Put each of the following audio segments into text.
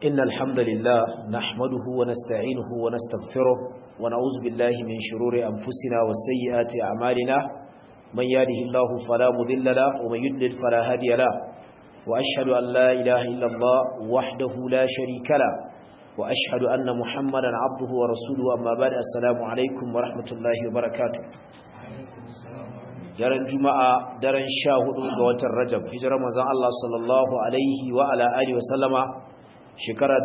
إن الحمد لله نحمده ونستعينه ونستغفره ونعوذ بالله من شرور أنفسنا وسيئات أعمالنا من يهده الله فلا مضل له ومن يضلل فلا هادي له وأشهد أن لا إله إلا الله وحده لا شريك له وأشهد أن محمدا عبده ورسوله أما بعد السلام عليكم ورحمة الله وبركاته daren juma'a daren 14 ga watan rajab hijirar manzon Allah sallallahu alaihi wa ala alihi wa sallama shekara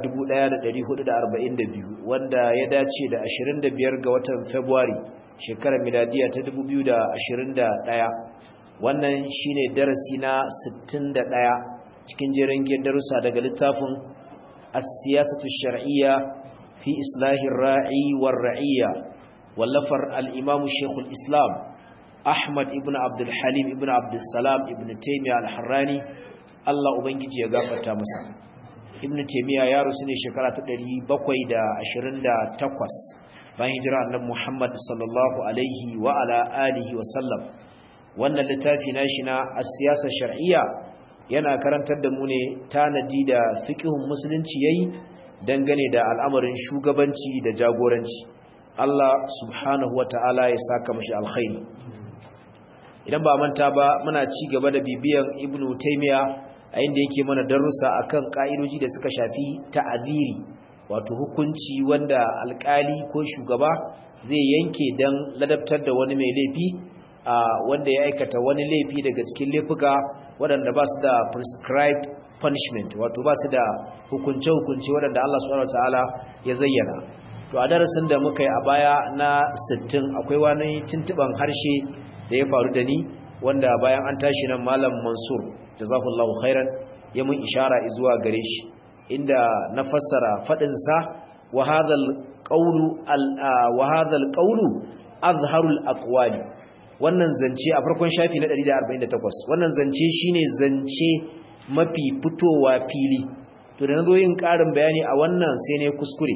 1442 wanda ya dace da 25 ga watan February shekarar miladiya ta 2021 wannan shine darasi na 61 cikin jerin darussa daga littafin as-siyasatu shar'iyya fi islahir ra'i war ra'iyya wallafar al-imam Sheikhul Islam Ahmad ibn Abdul Halim ibn Abdul Salam ibn Taymiyyah al-Harrani Allah ubangiji ya gafarta masa. Ibn Taymiyyah ya rusu ne shekara ta 728 bayan hijira annabi Muhammad sallallahu alaihi wa ala alihi wa sallam. Wannan littafi nashi na as-siyasa shar'iyya yana karantar da mu ne tanadi da fiqhun musulunci yayi dangane da al'amarin shugabanci da jagoranci. Allah subhanahu wa ta'ala ya saka mashi alkhairi. Idan ba manta ba muna ci gaba da bibiyan Ibn Taymiyyah a inda yake mana darussa akan ka'idoji da suka shafi ta'aziri wato hukunci wanda alkali ko shugaba zai yanke dan ladabtar da wani mai laifi wanda ya aikata wani laifi daga cikin laifuka waɗanda ba su da prescribed punishment wato ba su da hukunce-hukunce waɗanda Allah subhanahu wataala ya zayyana. To a darasin da muka yi a baya na 60 akwai wani tuntuban harshe da ya faru da ni wanda bayan an tashi nan malam Mansur jazakallahu khairan ya mun ishara zuwa gare shi inda na fassara fadin sa wa hadhal qawlu azharul aqwali wannan zance a farkon shafi na 148 wannan zance shine zance mafi fitowa fili to da nazo yin karin bayani a wannan sai ne kuskure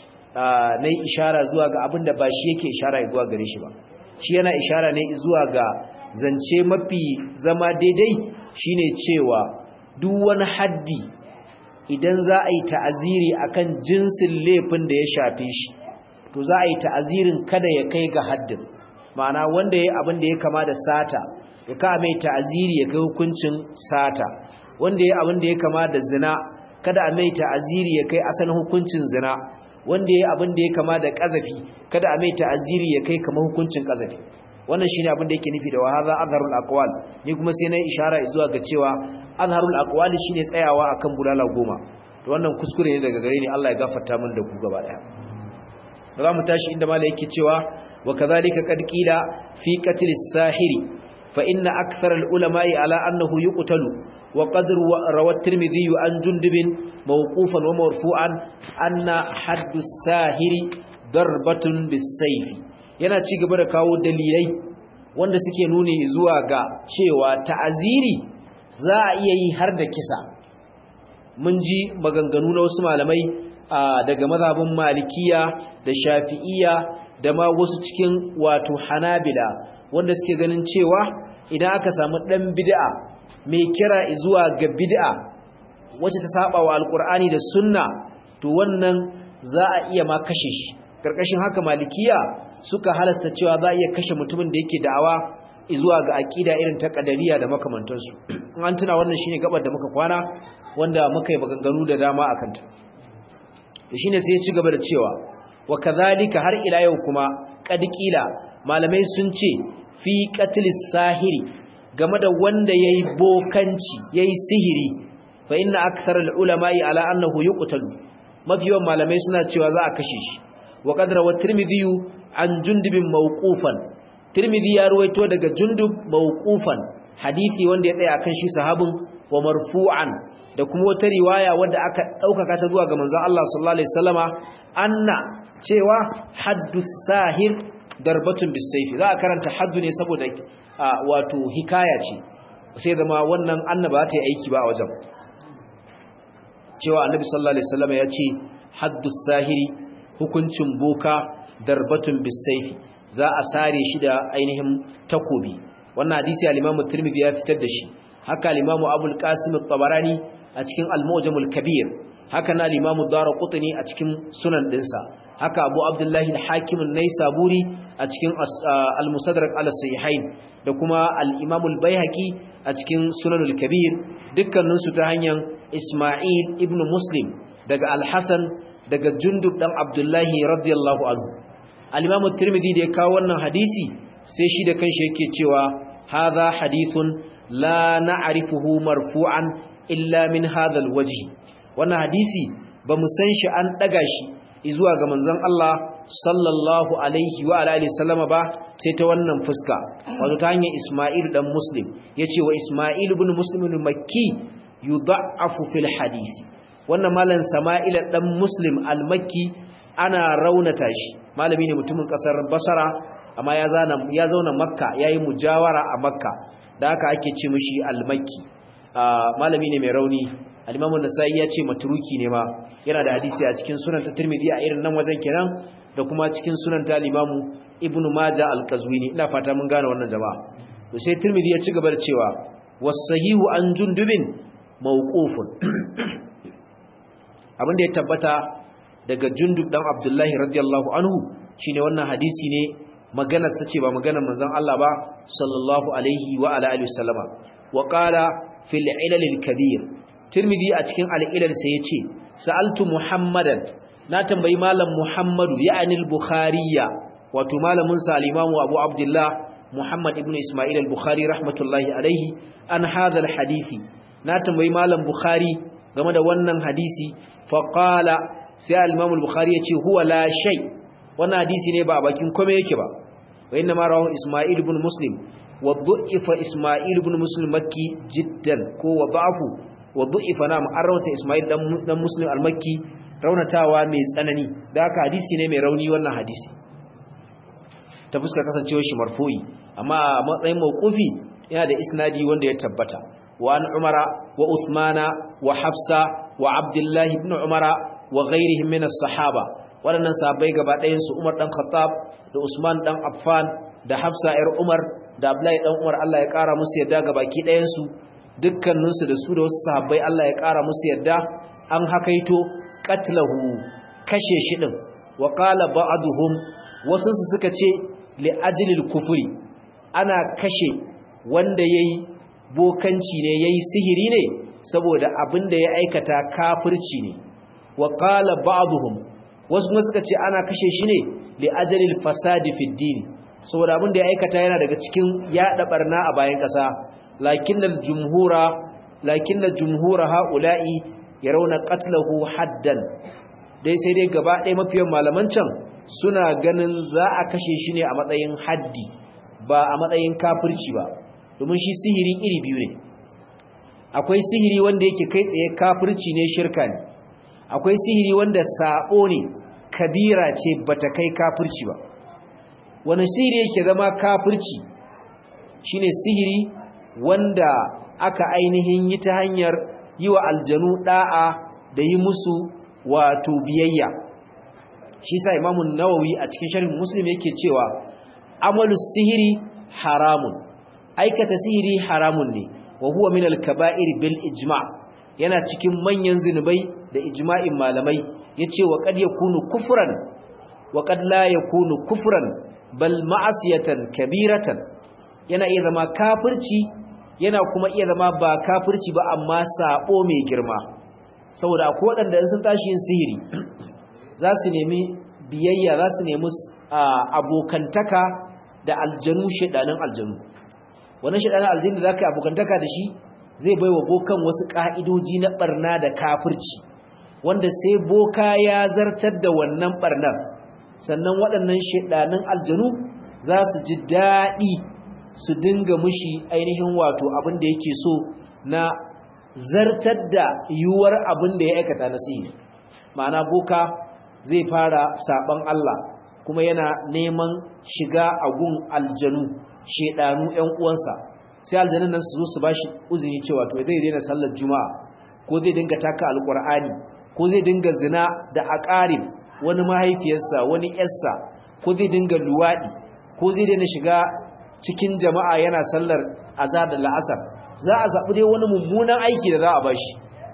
nayi ishara zuwa ga abinda ba shi yake ishara zuwa gare shi ba shi yana ishara ne zuwa ga zance mafi zama daidai shine cewa duk wani haddi idan za a yi ta'aziri akan jinsin laifin da ya shafe shi to za a yi ta'azirin kada ya kai ga haddin ma'ana wanda yayi abin da ya kama da sata ya ka mai ta'aziri ya kai hukuncin sata wanda yayi abin da ya kama da zina kada a mai ta'aziri ya kai asalin hukuncin zina wanda yayi abin da ya kama da kazafi kada a mai ta'aziri ya kai kamar hukuncin kazafi wannan shine abin da yake nufi da wahaza azharul aqwal ni kuma sai na ishara zuwa ga cewa azharul aqwal shine tsayawa akan bulala 10 to wannan kuskure ne daga gare ni Allah ya gafarta min da ku gaba daya za mu tashi inda malai yake cewa wa kadhalika qad qila fi qatl as-sahiri fa inna akthara al-ulama'i ala annahu yuqtalu wa qad rawa at-tirmidhi an jundubin mawqufan wa marfu'an anna haddu as-sahiri darbatun bis-sayf yana ci gaba da kawo dalilai wanda suke nuni zuwa ga cewa ta'aziri za a iya yi har da kisa mun ji maganganu na wasu malamai daga mazhabin malikiya da shafi'iyya da ma wasu cikin wato hanabila wanda suke ganin cewa idan aka samu dan bid'a mai kira zuwa ga bid'a wacce ta saba wa alqur'ani da sunna to wannan za a iya ma kashe shi karkashin haka malikiya suka halasta cewa za a iya kashe mutumin da yake da'awa zuwa ga aqida irin ta qadariyya da makamantansu an tuna wannan shine gabar da muka kwana wanda muka yi maganganu da dama akan ta shine sai ya ci gaba da cewa wa kadhalika har ila yau kuma qad qila malamai sun ce fi qatlis sahiri game da wanda yayi bokanci yayi sihiri fa inna aktharal ulama'i ala annahu yuqtalu mafiyan malamai suna cewa za a kashe shi wa qadra wa tirmidhi an jundubin mawqufan tirmidhi ya ruwaito daga jundub mawqufan hadisi wanda ya tsaya akan shi sahabin wa marfu'an da kuma wata riwaya wanda aka daukaka ta zuwa ga manzon Allah sallallahu alaihi wasallama anna cewa haddus sahir darbatun bisayf za a karanta haddu ne saboda wato hikaya ce sai zama wannan annaba ta yi aiki ba a wajen cewa annabi sallallahu alaihi wasallama ya ce haddus sahiri hukuncin boka darbatun bisayfi za a sare shi da ainihin takobi wannan hadisi al-Imam Tirmidhi ya fitar da shi haka al-Imam Abul Qasim at-Tabarani a cikin al-Mu'jamul Kabir, haka na al-Imam ad-Darqutni a cikin sunan dinsa, haka Abu Abdullah al-Hakim an-Naisaburi a cikin al-Mustadrak al-Sahihain, da kuma al-Imam al-Baihaqi a cikin Sunanul Kabir, dukkanin su ta hanyar Isma'il ibn Muslim daga al-Hasan daga Jundub dan Abdullah radiyallahu anhu. al-Imam at-Tirmidhi da ya kawo wannan hadisi sai shi da kanshi yake cewa hadha hadithun la na'rifuhu marfu'an illa min hadha al-wajh. Wannan hadisi ba mu san shi an daga shi zuwa ga manzon Allah sallallahu alaihi wa alihi sallama ba sai ta wannan fuska, wato ta hanyar Isma'il dan Muslim. Yace wa Isma'il ibn Muslim al-Makki yudha'afu fil hadisi. Wannan malam Sama'il dan Muslim al-Makki ana raunata shi, malami ne mutumin kasar Basra amma ya zauna Makka, yayi mujawara a Makka, da haka ake ce mishi al-Makki. Malami ne mai rauni. al-Imam an-Nasa'i ya ce matruki ne ma, yana da hadisi a cikin sunan ta Tirmidhi a irin nan wajen kenan, da kuma cikin sunan ta al-Imam Ibn Majah al-Qazwini. Ina fata mun gane wannan jama'a. To sai Tirmidhi ya ci gaba da cewa was-sahihu an Jundubin mawqufun. Abin da ya tabbata daga Jundub dan Abdullahi radiyallahu anhu shine wannan hadisi ne, maganar sa ce ba maganar manzon Allah ba sallallahu alaihi wa ala alihi wasallama. Wa qala fil ilal al-kabir, Tirmidhi a cikin al-ilal sai yace sa'altu Muhammadan, na tambayi malam Muhammadu ya'ani al-Bukhariya, wato malamin sa al-Imam Abu Abdullah Muhammad ibn Isma'il al-Bukhari rahmatullahi alaihi an hadha al-hadisi. Na tambayi malam Bukhari game da wannan hadisi, fa qala, sai al-Imam al-Bukhari yace huwa la shay, wannan hadisi ne ba a bakin kome yake ba. Wa inna ma rawahu Isma'il ibn Muslim wa du'ifa Isma'il ibn Muslim Makki jiddan, ko wa da'afu wa du'ifa, na ma'arrata Isma'il dan Muslim al-Makki raunatawa mai tsanani, da haka hadisi ne mai rauni wannan hadisi ta fuskar kasancewar shi marfu'i, amma a matsayin mawqufi yana da isnadi wanda ya tabbata. wa an Umara wa Uthmana wa Hafsa wa Abdullah ibn Umara wa ghayrihim min as-sahaba, waɗannan sahabbai gaba ɗayan su, Umar dan Khattab da Usman dan Affan da Hafsa yar Umar da Abdullahi dan Umar, Allah ya kara musu yadda gabaki ɗayan su, dukkanin su da su da wasu sahabbai Allah ya kara musu yadda, an hakaito qatlahu, kashe shi din. Wa qala ba'duhum, wasu su suka ce li ajlil kufri, ana kashe wanda yayi bokanci ne, yayi sihiri ne, saboda abin da ya aikata kafirci ne. Wa qala ba'duhum, wasu kuma suka ce ana kashe shi ne li ajalil fasadi fid din, saboda abin da ya aikata yana daga cikin yaɗa barna a bayan ƙasa. lakinnal jumhura haula'i yarawna qatlahu haddan, dai sai dai gaba ɗaya mafiyan malaman can suna ganin za a kashe shi ne a matsayin haddi, ba a matsayin kafirci ba, domin shi sihiri iri biyu ne. Akwai sihiri wanda yake kai tsaye kafirci ne, shirka ne. Akwai sihiri wanda sabo ne, kabira ce bata kai kafirci ba. Wani sihiri yake zama kafirci shine sihiri wanda aka ainihin yi ta hanyar yi wa aljanu da'a da yi musu wato biyayya. Shi sa Imamun Nawawi a cikin sharhin Muslim yake cewa amalu sihiri haramun, aikata sihiri haramun ne, wa huwa min al-kaba'ir bil ijma', yana cikin manyan zinubai da ijma'in malamai. Yace wa qad yakunu kufran wa qad la yakunu kufran bal ma'asiyatan kabiratan, yana iya zama kafirci, yana kuma iya zama ba kafirci ba amma sabo mai girma. Saboda akwai waɗanda sun tashi yin sihiri za su nemi biyayya, za su nemi abokantaka da aljanu, shedanin aljanu. Wannan shedanin aljanu da zaka abokantaka da shi zai baiwa bokan wasu ka'idoji na barna da kafirci, wanda sai boka ya zartar da wannan barnar, sannan waɗannan shedanin aljanu za su ji daɗi su dinga mushi ainihin wato abin da yake so na zartar da yiwuwar abin da ya aikata na sihiri. Ma'ana boka zai fara saban Allah kuma yana neman shiga a gun aljanu, shedanu ƴan uwansa, sai aljanun nan su zo su bashi uzuri cewa to zai daina sallar juma'a, ko zai dinga taka alqur'ani, ko zai dinga zina da aqarib, wani mahaifiyarsa, wani yarsa, ko zai dinga luwadi, ko zai daina shiga cikin jama'a yana sallar azhar da la'asar. Za a zabi dai wani mummunan aiki da za a bashi,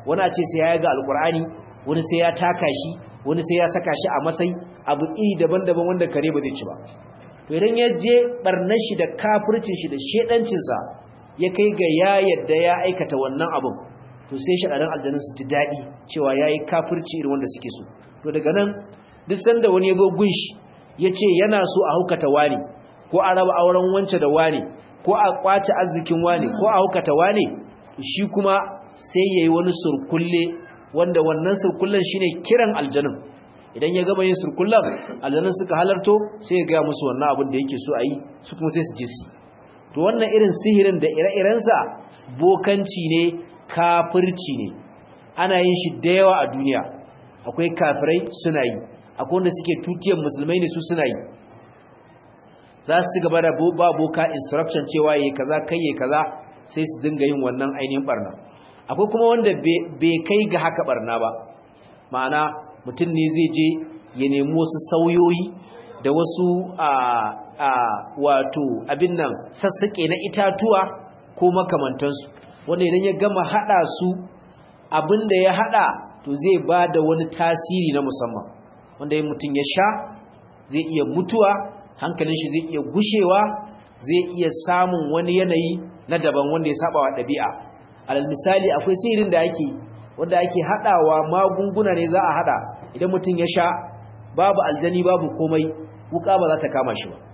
wani a ce sai ya ga alkur'ani, wani sai ya taka shi, wani sai ya saka shi a masai, abu iri daban-daban wanda kare ba zai ci ba. To idan ya je barnar shi da kafircin shi da shedancin sa ya kai ga ya yadda ya aikata wannan abun, to sai shaɗaɗin aljanun su ji daɗi cewa yayi kafirci irin wanda suke so. To daga nan duk sanda wani ya go gunshi ya ce yana so a hukata wani, ko a raba auren wance da wani, ko a kwace arzikin wani, ko a hukata wani, shi kuma sai yayi wani surkulle wanda wannan surkullen shine kiran aljanun. Idan ya gaba yin surkullen, aljanun suka halarto sai ya ga musu wannan abin da yake so a yi, su kuma sai su je su. To wannan irin sihirin da ire-irensa bokanci ne, kafirci ne, ana yin shi da yawa a duniya. Akwai kafirai suna yi, akwai wanda suke tutiyar musulmai ne su suna yi. Za su ci gaba da ba boka instruction cewa yayi kaza kai yayi kaza, sai su dinga yin wannan ainihin barna. Akwai kuma wanda bai kai ga haka barna ba, ma'ana mutum ne zai je ya nemi wasu sauyoyi da wasu wato abin nan sassaƙe na itatuwa ko makamantansu, wanda idan ya gama haɗa su, abin da ya haɗa to zai ba da wani tasiri na musamman, wanda yin mutum ya sha zai iya mutuwa, hankalin shi zai iya gushewa, zai iya samun wani yanayi na daban wanda ya saba wa ɗabi'a. Alal misali, akwai sihirin da wanda ake haɗawa, magunguna ne za a haɗa, idan mutum ya sha babu aljani babu komai, wuka ba za ta kama shi ba.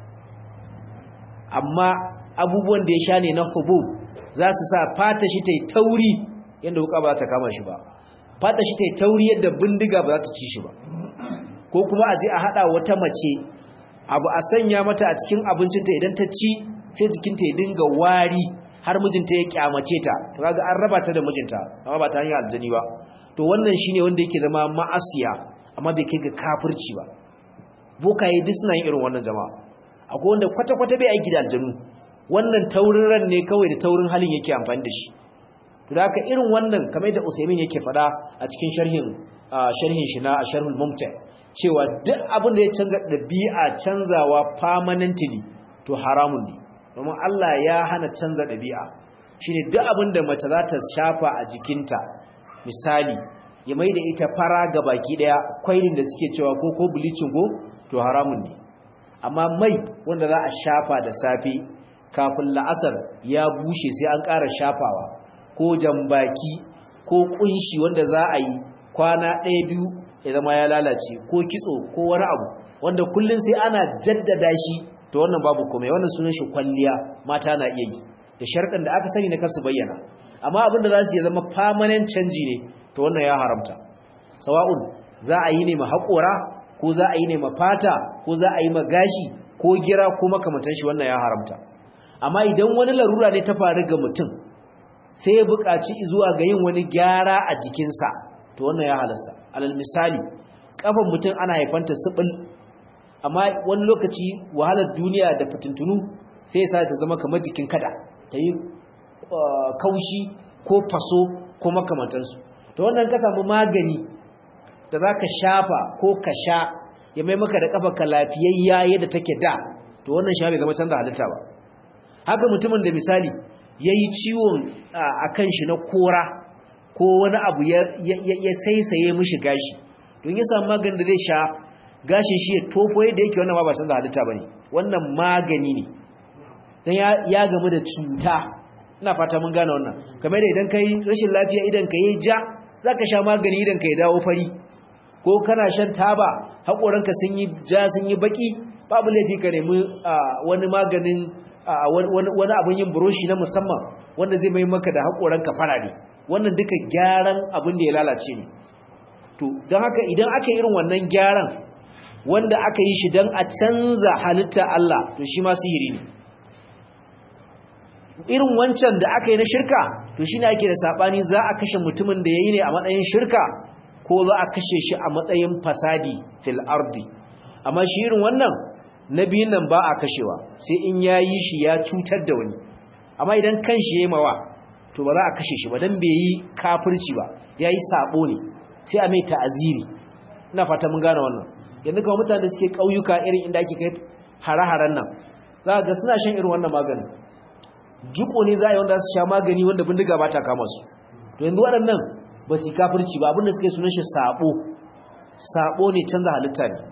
Amma abubuwan da ya sha ne na hubub za su sa fata shi ta yi tauri yadda wuka ba za ta kama shi ba, fata shi ta yi tauri yadda bindiga ba za ta ci shi ba. Ko kuma a je a haɗa wata mace abu a sanya mata a cikin abincinta, idan ta ci sai jikinta ya dinga wari har mijinta ya kyamace ta, to kaga an raba ta da mijinta, amma ba ta hanyar aljani ba. To wannan shine wanda yake zama ma'asiya, amma bai kai ga kafirci ba. Bokaye duk suna yin irin wannan jama'a. Akwai wanda kwata-kwata bai aiki da aljanu, wannan taurin ran ne kawai da taurin halin yake amfani da shi. To da haka irin wannan kamar da Usaimin yake faɗa a cikin sharhin shi na Sharhul Mumta, cewa duk abin da ya canza ɗabi'a canzawa permanently to haramun ne, domin Allah ya hana canza ɗabi'a. Shine duk abin da mace za ta shafa a jikinta, misali ya mai da ita fara ga baki daya, kwailin da suke cewa ko bleaching go, to haramun ne. Amma mai wanda za a shafa da safe kafin la'asar ya bushe sai an ƙara shafawa, ko jambaki ko kunshi wanda za a yi kwana ɗaya biyu ya zama ya lalace, ko kitso ko wani abu wanda kullun sai ana jaddada shi, to wannan babu komai, wannan sunan shi kwalliya, mata na iya yi da sharɗin da aka sani na kasu bayyana. Amma abin da za su zama permanent canji ne, to wannan ya haramta. Sawa'un za a yi ne ma haƙora, ko za a yi ne ma fata, ko za a yi ma gashi ko gira ko makamantan shi, wannan ya haramta. Amma idan wani larura ne ta faru ga mutum sai ya buƙaci zuwa ga yin wani gyara a jikinsa, to wannan ya halasta. Alal misali, kafan mutum ana haifanta sibil, amma wani lokaci wahalar duniya da fitintunu sai ya sa ta zama kamar jikin kada, ta yi kaushi ko faso ko makamantansu. To wannan ka samu magani da za ka shafa ko ka sha ya mai maka da kafarka lafiyayya yadda take da, to wannan sha bai zama canza halitta ba. Haka mutumin da misali ya yi ciwon a kan shi na kora, ko wani abu ya saisaye mishi gashi, don ya samu magani da zai sha gashin shi ya tofo yadda yake, wannan ma ba canza halitta ba ne, wannan magani ne, don ya gamu da cuta. Ina fata mun gane wannan. Kamar da idan kai rashin lafiya idan ka yi ja, za ka sha magani idan ka yi dawo fari, ko kana shan taba haƙoranka sun yi ja sun yi baki, babu laifi ka nemi wani maganin wani abin yin buroshi na musamman wanda zai mai maka da haƙoranka farare. Wannan duka gyaran abin da ya lalace ne. To don haka idan aka yi irin wannan gyaran wanda aka yi shi don a canza halitta Allah, to shi ma sihiri ne. Irin wancan da aka yi na shirka, to shi ne ake da saɓani, za a kashe mutumin da ya yi ne a matsayin shirka, ko za a kashe shi a matsayin fasadi fil ardi. Amma shi irin wannan na biyun nan ba a kashewa, sai in ya yi shi ya cutar da wani. Amma idan kan shi ya yi mawa, to ba za a kashe shi ba, don bai yi kafirci ba, ya yi saɓo ne, sai a mai ta'aziri. Ina fata mun gane wannan. Yanzu kawai mutane da suke ƙauyuka irin inda ake kai hare-haren nan, za ga suna shan irin wannan maganin. Jiko ne za a yi wanda su sha magani wanda bindiga ba ta kama su. To yanzu waɗannan ba su kafirci ba, abinda suka yi sunan shi sabo ne, canza halitta ne,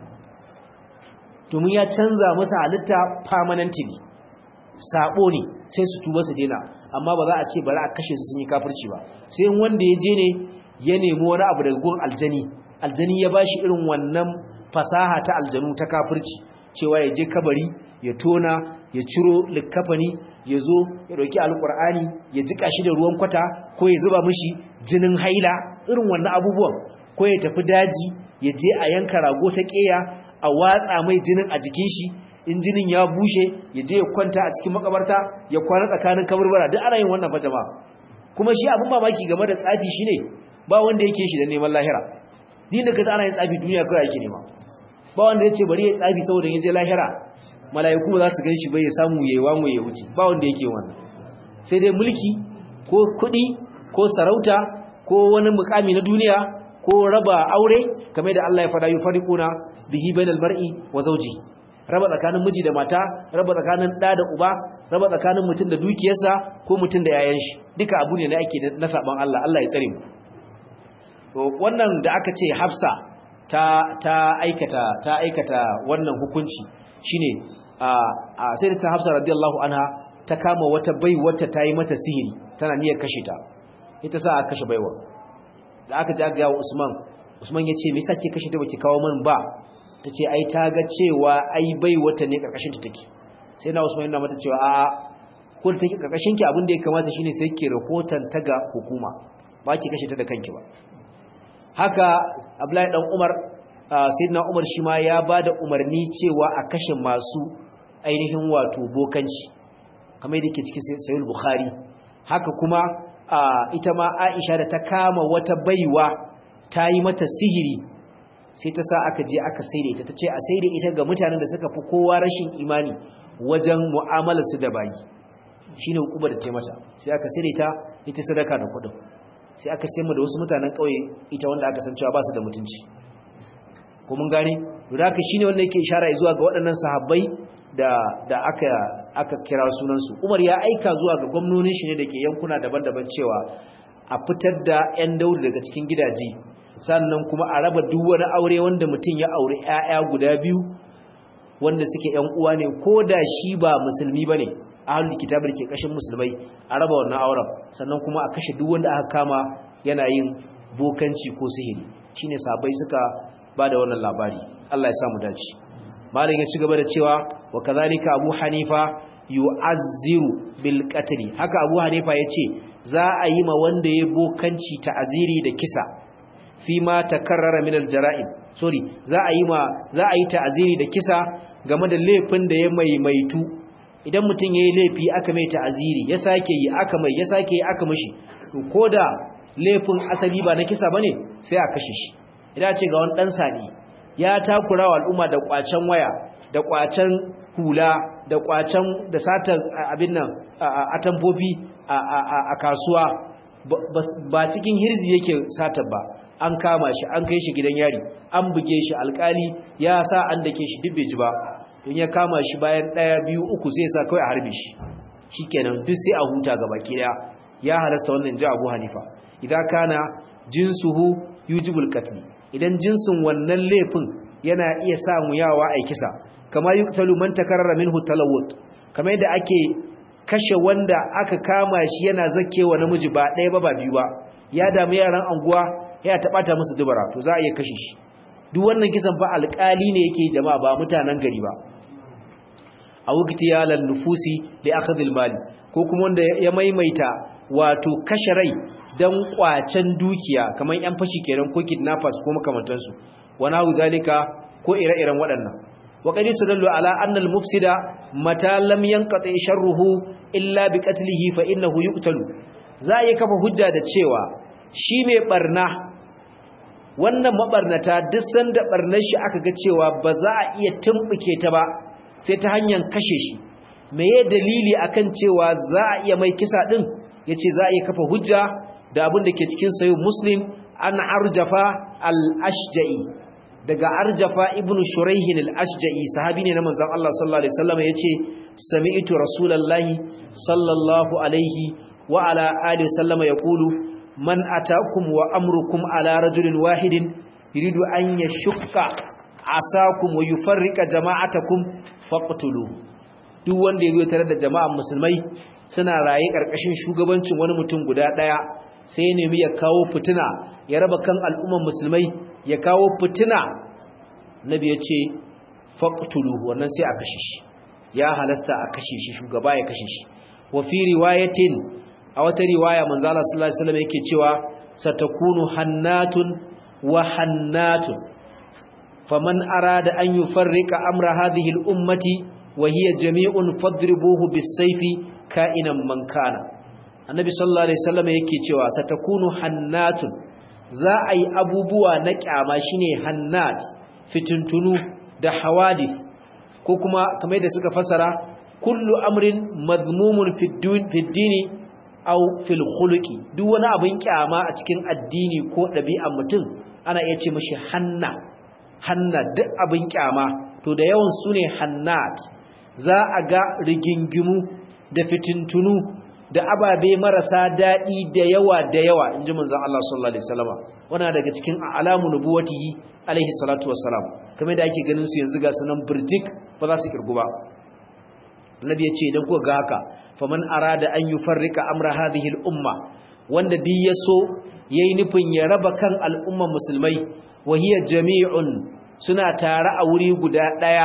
domin ya canza masa halitta permanently, sabo ne sai su tuba su daina, amma ba za a ce bari a kashe su sun yi kafirci ba, sai wanda ya je ne ya nemi wani abu daga gun aljani ya bashi irin wannan fasaha ta aljanu ta kafirci, cewa ya je kabari ya tona ya ciro likkafani ya zo ya dauki alkur'ani ya jika shi da ruwan kwata ko ya zuba mishi jinin haila, irin wannan abubuwan, ko ya tafi daji ya je a yanka rago ta keya a watsa mai jinin a jikin shi, in jinin ya bushe ya je ya kwanta a cikin makabarta ya kwana tsakanin kaburbura, duk ana yin wannan fa jama'a. Kuma shi abin mamaki game da tsafi shine ba wanda yake shi da neman lahira, din da kaza ana yin tsafi duniya kawai yake nema, ba wanda yace bari ya tsafi saboda ya je lahira mala'iku za su ganshi bai ya samu yayi wamu ya wuce, ba wanda yake wannan. Sai dai mulki ko kudi ko sarauta ko wani mukami na duniya ko raba aure, kamar da Allah ya fada yufariquna bihi bainal mar'i wa zawji, raba tsakanin miji da mata, raba tsakanin da da uba, raba tsakanin mutum da dukiyarsa ko mutum da yayan shi, duka abu ne da ake na saban Allah, Allah ya tsare mu. To wannan da aka ce Hafsa ta aikata wannan hukunci shine sai ta Hafsa radiyallahu anha ta kama wata baiwata ta yi mata sihiri, tana niyyar kashe ta, ita sa aka kashe baiwa. Da aka ji ga Usman ya ce me yasa ke kashe ta baki kawo min ba, tace ai ta ga cewa ai baiwata ne karkashin ta take. Sai na Usman yana mata cewa a ko da take karkashin ki, abin da ya kamata shine sai ki rahoton ta ga hukuma, ba ki kashe ta da kanki ba. Haka Abdullahi dan Umar, sayyidina Umar shi ma ya bada umarni cewa a kashe masu ainihin wato bokanci, kamar yadda yake cikin Sahih Bukhari. Haka kuma ita ma Aisha da ta kama wata baiwa ta yi mata sihiri, sai ta sa aka je aka saida ita, tace a saida ita ga mutanen da suka fi kowa rashin imani wajen mu'amalar su da bayi, shine hukumar da ta mata, sai aka saida ita sadaka da kudin, sai aka sayar da wasu mutanen kauye ita wanda aka san cewa ba su da mutunci. Ko mun gane, to da haka shine wanda yake ishara zuwa ga waɗannan sahabbai da aka kira sunan su. Umar ya aika zuwa ga gwamnonin shi ne dake yankuna daban-daban cewa a fitar da ƴan daudu daga cikin gidaje, sannan kuma a raba duk wani aure wanda mutum ya aure ƴaƴa guda biyu wanda suke ƴan uwa ne, ko da shi ba musulmi bane, ahlul kitab da ke kashin musulmai, a raba wannan auren, sannan kuma a kashe duk wanda aka kama yana yin bokanci ko sihiri. Shine sahabbai suka bada wannan labari. Allah ya samu dace. Malam ya ci gaba da cewa wa kadhalika Abu Hanifa yu'azziru bil qatl, haka Abu Hanifa yace za a yi ma wanda ya bokanci ta'aziri da kisa fi ma takarrara min al-jara'im, za a yi ta'aziri da kisa game da laifin da ya maimaitu. Idan mutum yayi laifi aka mai ta'aziri, ya sake yi aka mai, ya sake yi aka mishi, to koda laifin asali ba na kisa bane sai a kashe shi. Idan ce ga wani dan sani ya takura wa al'umma da kwacen waya, da kwacen hula, da kwacen da satar abin nan atamfofi a kasuwa, ba cikin hirzi yake satar ba, an kama shi an kai shi gidan yari, an buge shi, alkali ya sa an dake shi duk bai ji ba, don ya kama shi bayan 1 2 3 zai sa kawai a harbe shi, shikenan duk sai a huta gaba kida. Ya halasta wannan ji Abu Hanifa idan kana jinsuhu yujibul qatl, idan jinsin wannan laifin yana iya samu yawa ai kisa, kamar yuqtalu man takarrara minhu talawut, kamar yadda ake kashe wanda aka kama shi yana zakkewa namiji ba ɗaya ba biyu ba, ya damu yaran anguwa ya tabata musu dubara, to za a iya kashe shi. Duk wannan kisan fa alƙali ne yake jama'a, ba mutanen gari ba. A waqtiyalan nufusi li akhdhil mali, ko kuma wanda ya maimaita wato kashe rai dan kwacen dukiya, kamar yan fashi kenan ko kidnappers ko makamantansu, wana zalika ko ire-iren waɗannan. wa qad sadallu ala anna al-mufsida mata lam yanqati sharruhu illa bi qatlihi fa innahu yuqtalu. Za a yi kafa hujja da cewa shi mai barna, wannan mabarnata duk sanda barnar shi aka ga cewa ba za a iya tumbuke ta ba sai ta hanyar kashe shi, meye dalili akan cewa za a iya mai kisa din? Yace za a iya kafa hujja da abin da ke cikin sahih Muslim an Arjafa al-Ashja'i, daga Arjafa ibn Shurayh al-Ashja'i, sahabi ne na manzon Allah sallallahu alaihi wasallam, yace sami'tu rasulullahi sallallahu alaihi wa ala alihi wasallam yaqulu man atakum wa amrukum ala rajulin wahidin yuridu an yashqa asakum wa yufarriqa jama'atakum faqtulu duk wanda yazo tare da jama'an musulmai suna raye karkashin shugabancin wani mutum guda daya sai ya nemi ya kawo fitina ya raba kan al'umman musulmai ya kawo fitina nabi ya ce faqtulu wannan sai a kashe shi ya halasta a kashe shi shugaba ya kashe shi wa fi riwayatin a wata riwaya manzo Allah sallallahu alaihi wasallam yake cewa satakunu hannatun wa hannatun faman arada an yufarrika amra hadhihi al-ummati wa hiya jami'un fadribuhu bis-sayfi ka'inan man kana annabi sallallahu alaihi wasallam yake cewa satakunu hannatun za a yi abubuwa na kyama shine hannat fitintunu da hawadith ko kuma kamar da suka fasara kullu amrin madmumun fi dini aw fil khuluqi duk wani abin kyama a cikin addini ko ɗabi'ar mutum ana iya ce mishi hanna duk abin kyama to da yawan su ne hannat za a ga rigingimu da fitintunu da ababe marasa daɗi da yawa inji manzon Allah sallallahu alaihi wasallam wannan daga cikin alamu nubuwatihi alaihi salatu wassalam kamar da ake ganin su yanzu ga sunan burjik ba za su kirgu ba annabi ya ce idan kuka ga haka faman arada an yufarrika amra hadhihi al-umma wanda duk yaso yayi nufin ya raba kan al'umman musulmai wa hiya jami'un suna tare a wuri guda daya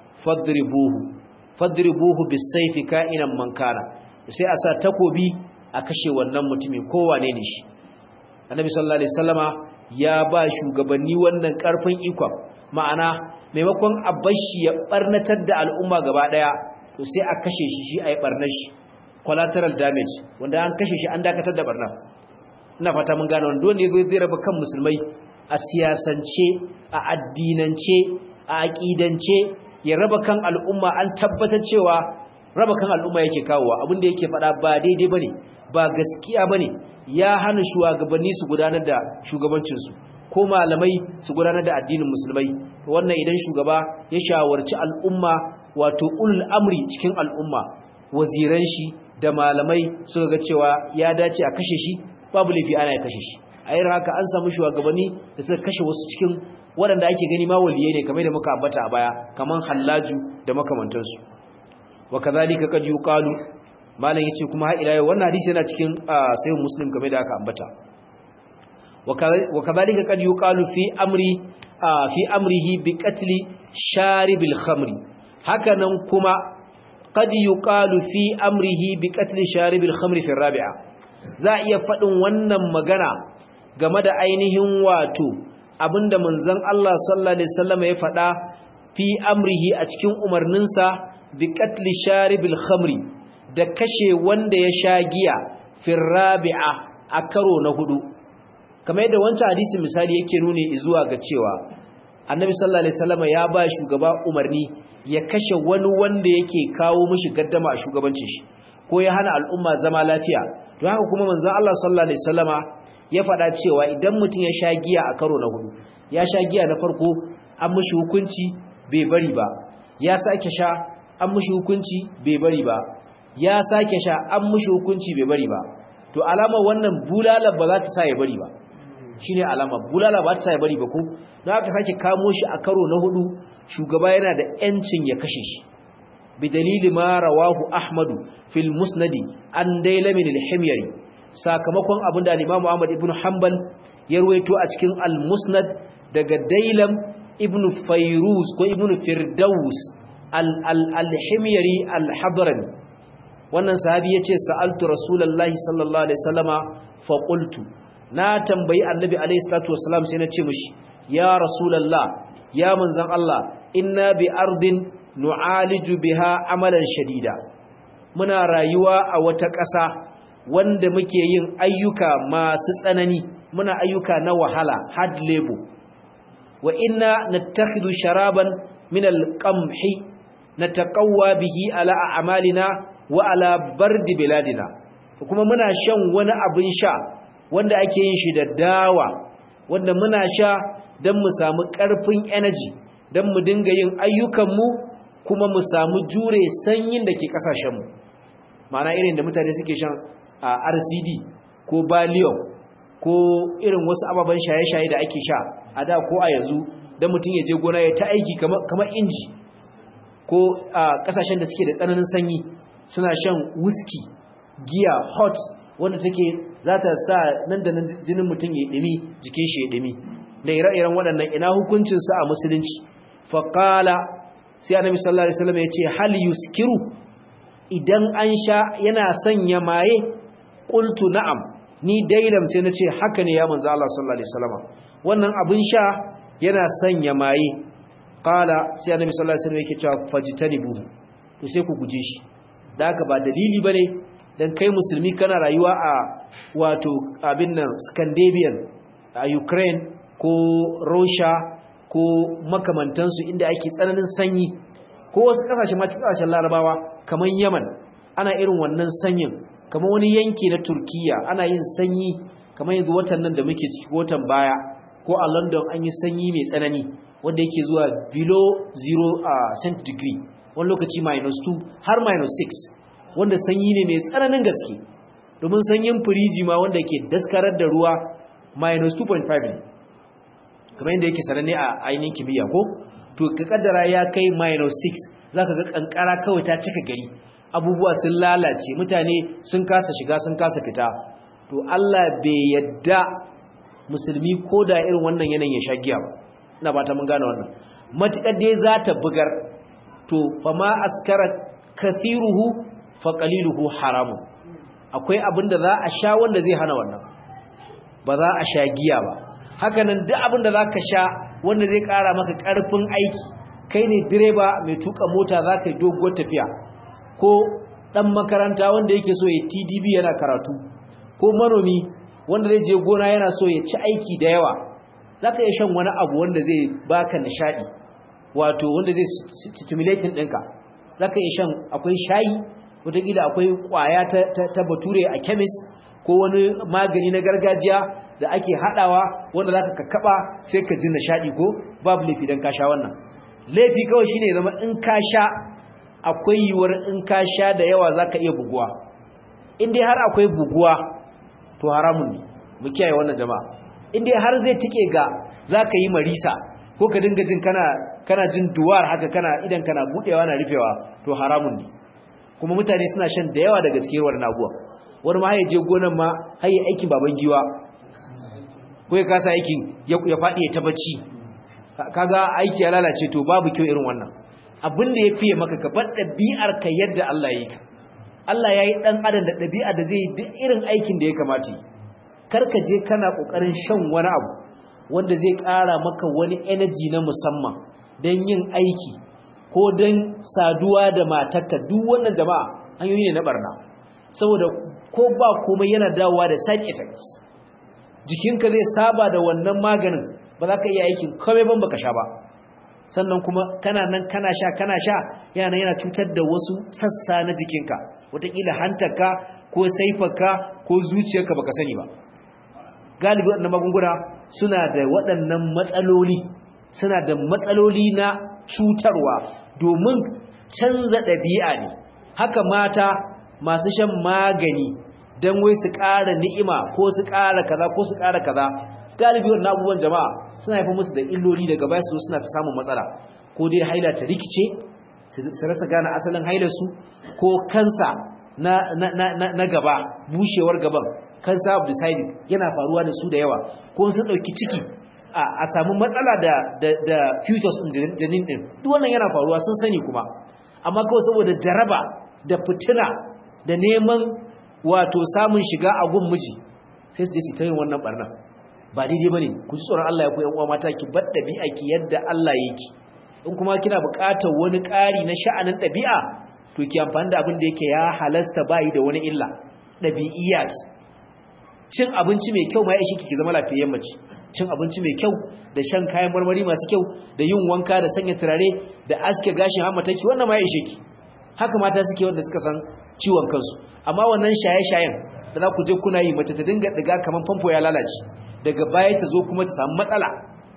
fadribuhu bis-sayfi ka'inan man kana sai a sa takobi a kashe wannan mutumin kowane ne shi annabi sallallahu alaihi wasallama ya ba shugabanni wannan karfin ikon ma'ana maimakon abashi ya barnatar da al'umma gaba daya to sai a kashe shi ayi barnar shi collateral damage wanda an kashe shi an dakatar da barna ina fata mun gane wanda ne zai raba kan musulmai a siyasance a addinance a aqidance ya raba kan al'umma an tabbatar cewa raba kan al'umma yake kawowa abinda yake fada ba daidai bane ba gaskiya bane ya hana shugabanni su gudanar da shugabancin su ko malamai su gudanar da addinin musulmai wannan idan shugaba ya shawarci al'umma wato ulul amri cikin al'umma waziran shi da malamai suka ga cewa ya dace a kashe shi babu laifi ana ya kashe shi a yin haka an samu shugabanni da suka kashe wasu cikin waɗanda ake gani ma waliyai ne kamar da muka ambata a baya kaman Hallaju da makamantansu wa kadhalika kad yuqalu malan yace kuma har ila yau wannan hadisi yana cikin sahih muslim kamar da aka ambata wa kadhalika kad yuqalu fi amrihi bi qatli sharibil khamri hakanan kuma qad yuqalu fi amrihi bi qatl sharibil khamri fi rabi'a za iya fadin wannan magana game da ainihin wato abinda manzon Allah sallallahu alaihi wasallam ya fada fi amrihi a cikin umarninsa bi qatl sharibil khamri da kashe wanda ya sha giya fi rabi'a a karo na hudu kamar yadda wancan hadisi misali yake nuni zuwa ga cewa annabi sallallahu alaihi wasallam ya ba shugaba umarni ya kashe wani wanda yake kawo mishi gaddama a shugabancin shi ko ya hana al'umma zama lafiya to haka kuma manzon Allah sallallahu alaihi wasallama ya faɗa cewa idan mutum ya sha giya a karo na hudu ya sha giya na farko an mishi hukunci bai bari ba ya sake sha an mishi hukunci bai bari ba ya sake sha an mishi hukunci bai bari ba to alama wannan bulala ba za ta sa ya bari ba shine alama bulala ba ta sa ya bari ba ko dan aka sake kamo shi a karo na hudu shugaba yana da yancin ya kashe shi bi dalili ma rawahu ahmadu fil musnadi an dailamin al-himyari sakamakon abinda al-imam Ahmad ibn Hanbal ya ruwaito a cikin al-musnad daga dailam ibn Fayruz ko ibn Firdaus al-himyari al-hadrami wannan sahabi yace sa'altu rasulullahi sallallahu alaihi wasallama fa qultu na tambayi annabi alaihi salatu wasallam sai na ce mishi ya rasulullah ya manzan Allah inna bi ardin nu'aliju biha amalan shadida muna rayuwa a wata ƙasa wanda muke yin ayyuka masu tsanani muna ayyuka na wahala hard labor wa inna nattakhidu sharaban min al-qamhi nataqawwa bihi ala a'malina wa ala bardi biladina kuma muna shan wani abin sha wanda ake yin shi da dawa wanda muna sha don mu samu ƙarfin energy don mu dinga yin ayyukanmu kuma mu samu jure sanyin da ke ƙasashenmu ma'ana irin da mutane suke shan a RCD ko Valium ko irin wasu ababen shaye-shaye da ake sha a da ko a yanzu dan mutum ya je gona ya ta aiki kamar inji, ko a kasashen da suke da tsananin sanyi suna shan whisky, giya hot wanda take za ta sa nan da nan jinin mutum ya dimi, jikin shi ya dimi, da ire-iren waɗannan ina hukuncin su a musulunci. faqala sai annabi sallallahu alaihi wasallam ya ce hal yuskiru, idan an sha yana sanya maye? Qultu na'am, ni dailam sai nace haka ne ya manzo Allah sallallahu alaihi wasallam, wannan abin sha yana sanya maye. Qala sai annabi sallallahu alaihi wasallam yake cewa fajtanibu, to sai ku guje shi. Da haka ba dalili bane dan kai musulmi kana rayuwa a wato abin nan Scandinavian, a Ukraine ko Russia ko makamantansu inda ake tsananin sanyi, ko wasu kasashe ma cikin kasashen Larabawa kamar Yemen ana irin wannan sanyin, kamar wani yanki na Turkiya ana yin sanyi kamar yanzu watan nan da muke ciki, watan baya, ko a London an yi sanyi mai tsanani wanda yake zuwa below 0 degree, wani lokaci -2 har -6, wanda sanyi ne mai tsananin gaske, domin sanyin firiji ma wanda ke daskarar da ruwa -2.5 ne, kamar yadda yake sananne a ainihin kimiyya ko, to ka kaddara ya kai -6, zaka ga kankara kawai ta cika gari, abubuwa sun lalace, mutane sun kasa shiga sun kasa fita. To Allah bai yadda musulmi ko da irin wannan yanayin ya sha giya ba, ina ba ta mun gane wannan. Matukar dai za ta bugar, to fama askara kathiruhu fa qaliluhu haramun. Akwai abin da za a sha wanda zai hana wannan, ba za a sha giya ba. Haka nan duk abin da za ka sha wanda zai ƙara maka ƙarfin aiki, kai ne direba mai tuka mota za ka yi doguwar tafiya, ko ɗan makaranta wanda yake so ya TDB yana karatu, ko manomi wanda zai je gona yana so ya ci aiki da yawa, za ka iya shan wani abu wanda zai baka nishaɗi, wato wanda zai stimulating ɗinka. Za ka iya shan, akwai shayi, wataƙila akwai ƙwaya ta bature a chemist, ko wani magani na gargajiya da ake haɗawa wanda za ka kakkaɓa sai ka ji nishaɗi, ko babu laifi don ka sha wannan. Laifi kawai shine zama in ka sha, akwai yiwuwar in ka sha da yawa za ka iya buguwa. In dai har akwai buguwa to haramun ne, mu kiyaye wannan jama'a. In dai har zai tike ga za ka yi marisa, ko ka dinga jin kana jin duwar haka, idan kana buɗewa na rufewa, to haramun ne. Kuma mutane suna shan da yawa daga cikin wannan abuwa. Wani ma ya je gonan ma har yi aikin baban giwa, ko ya kasa aikin ya faɗi ya ta bacci, kaga aiki ya lalace. To babu kyau irin wannan. Abin da ya fiye maka ka bar ɗabi'ar ka yadda Allah ya yi ka. Allah ya yi ɗan adam da ɗabi'a da zai yi duk irin aikin da ya kamata yi. Kar ka je kana ƙoƙarin shan wani abu wanda zai ƙara maka wani energy na musamman don yin aiki ko don saduwa da matarka. Duk wannan jama'a hanyoyi ne na barna, saboda ko ba komai yana dawowa da side effects. Jikinka zai saba da wannan maganin, ba za ka iya aikin komai ban baka sha ba. Sannan kuma kana nan kana sha yana cutar da wasu sassa na jikinka, wataƙila hantarka ko saifarka ko zuciyarka baka sani ba. Galibi waɗannan magunguna suna da waɗannan matsaloli, suna da matsaloli na cutarwa domin canza ɗabi'a ne. Haka mata masu shan magani don wai su ƙara ni'ima ko su ƙara kaza ko su ƙara kaza, galibi waɗannan abubuwan jama'a suna haifar musu da illoli, daga baya su suna ta samun matsala, ko dai haila ta rikice, su rasa gane asalin hailarsu, ko kansa na gaba, bushewar gaban, kansa of the side yana faruwa da su da yawa, ko sun ɗauki ciki a samu matsala da fetus ɗin janin ɗin. Duk wannan yana faruwa, sun sani kuma, amma kawai saboda jaraba da fitina da neman wato samun shiga a gun miji sai su je su ta yin wannan barna. Ba daidai bane. Ku ji tsoron Allah ya ku yan uwa mata, ki bar ɗabi'a ki yadda Allah yake. In kuma kina buƙatar wani ƙari na sha'anin ɗabi'a, to ki amfani da abin da yake ya halasta bayi da wani illa. Ɗabi'iyat, cin abinci mai kyau ma ya ishe ki zama lafiyayyen mace. Cin abinci mai kyau da shan kayan marmari masu kyau da yin wanka da sanya turare da aske gashin hammataki, wannan ma ya ishe ki. Haka mata suke wanda suka san ciwon kansu. Amma wannan shaye-shayen da za ku je kuna yi, mace ta dinga diga kamar famfo ya lalace, daga baya ta zo kuma ta samu matsala.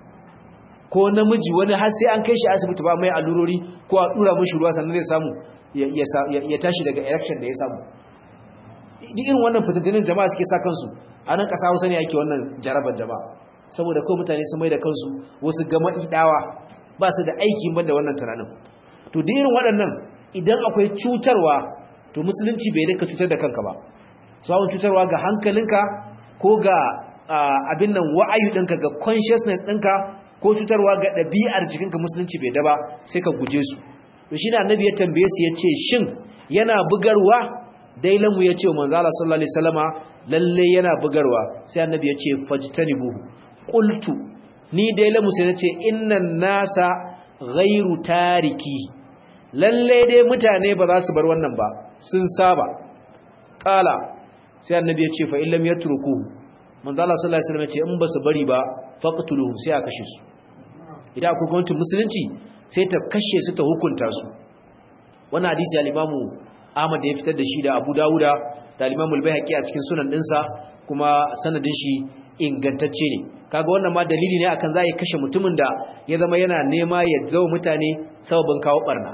Ko namiji wani har sai an kai shi asibiti ba mai allurori ko a dura mishi ruwa sannan zai samu ya tashi daga erection da ya samu. Duk irin wannan fitintinin jama'a suke sa kansu anan ƙasa Hausa ne ake wannan jarabar jama'a saboda kawai mutane sun mai da kansu wasu gamaɗi dawa ba su da aiki banda wannan tunanin to da irin waɗannan idan akwai cutarwa to musulunci bai daka cutar da kanka ba sawun cutarwa ga hankalinka ko ga abin nan wa'ayu ɗinka ga consciousness ɗinka ko cutarwa ga ɗabi'ar jikinka musulunci bai daba sai ka guje su to shi ne annabi ya tambaye su ya ce shin yana bugarwa dailanmu ya ce wa manzo Allah sallallahu alaihi wasallama lalle yana bugarwa sai annabi ya ce fajtanibuhu qultu ni dailanmu sai nace innan nasa ghairu tariki lalle dai mutane ba za su bar wannan ba sun saba qala sai annabi ya ce fa illam yatruku manzo Allah sallallahu alaihi wasallam ya ce in ba su bari ba faqtuluhu sai a kashe su idan akwai gwamnatin musulunci sai ta kashe su ta hukunta su wannan hadisi al-Imamu Ahmad ya fitar da shi da Abu Dawuda da Imam al-Baihaqi a cikin sunan dinsa kuma sanadin shi ingantacce ne kaga wannan ma dalili ne akan za a kashe mutumin da ya zama yana nema ya zawo mutane sababin kawo barna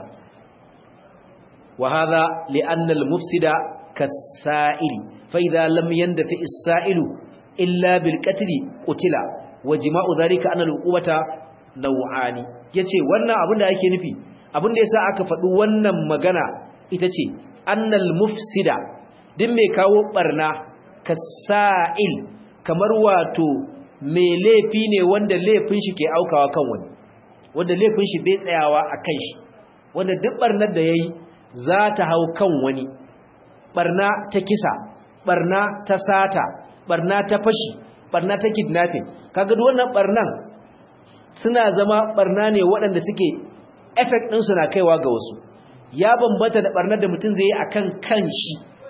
wa hadha li'anna al-mufsida kas-sa'il fa idha lam yandafi as-sa'ilu illa bil qatl qutila wa jima'u dhalika anna al-uqubata naw'ani yace wannan abin da yake nufi abin da yasa aka faɗi wannan magana ita ce annal mufsida din mai kawo barna kasa'il kamar wato mai laifi ne wanda laifin shi ke aukawa kan wani wanda laifin shi bai tsayawa a kan shi wanda duk barnar da yayi za ta hau kan wani barna ta kisa barna ta sata barna ta fashi barna ta kidnapping kaga duk wannan barnan suna zama barna ne waɗanda suke effect ɗinsu na kaiwa ga wasu ya bambata da barnar da mutum zai yi akan kanshi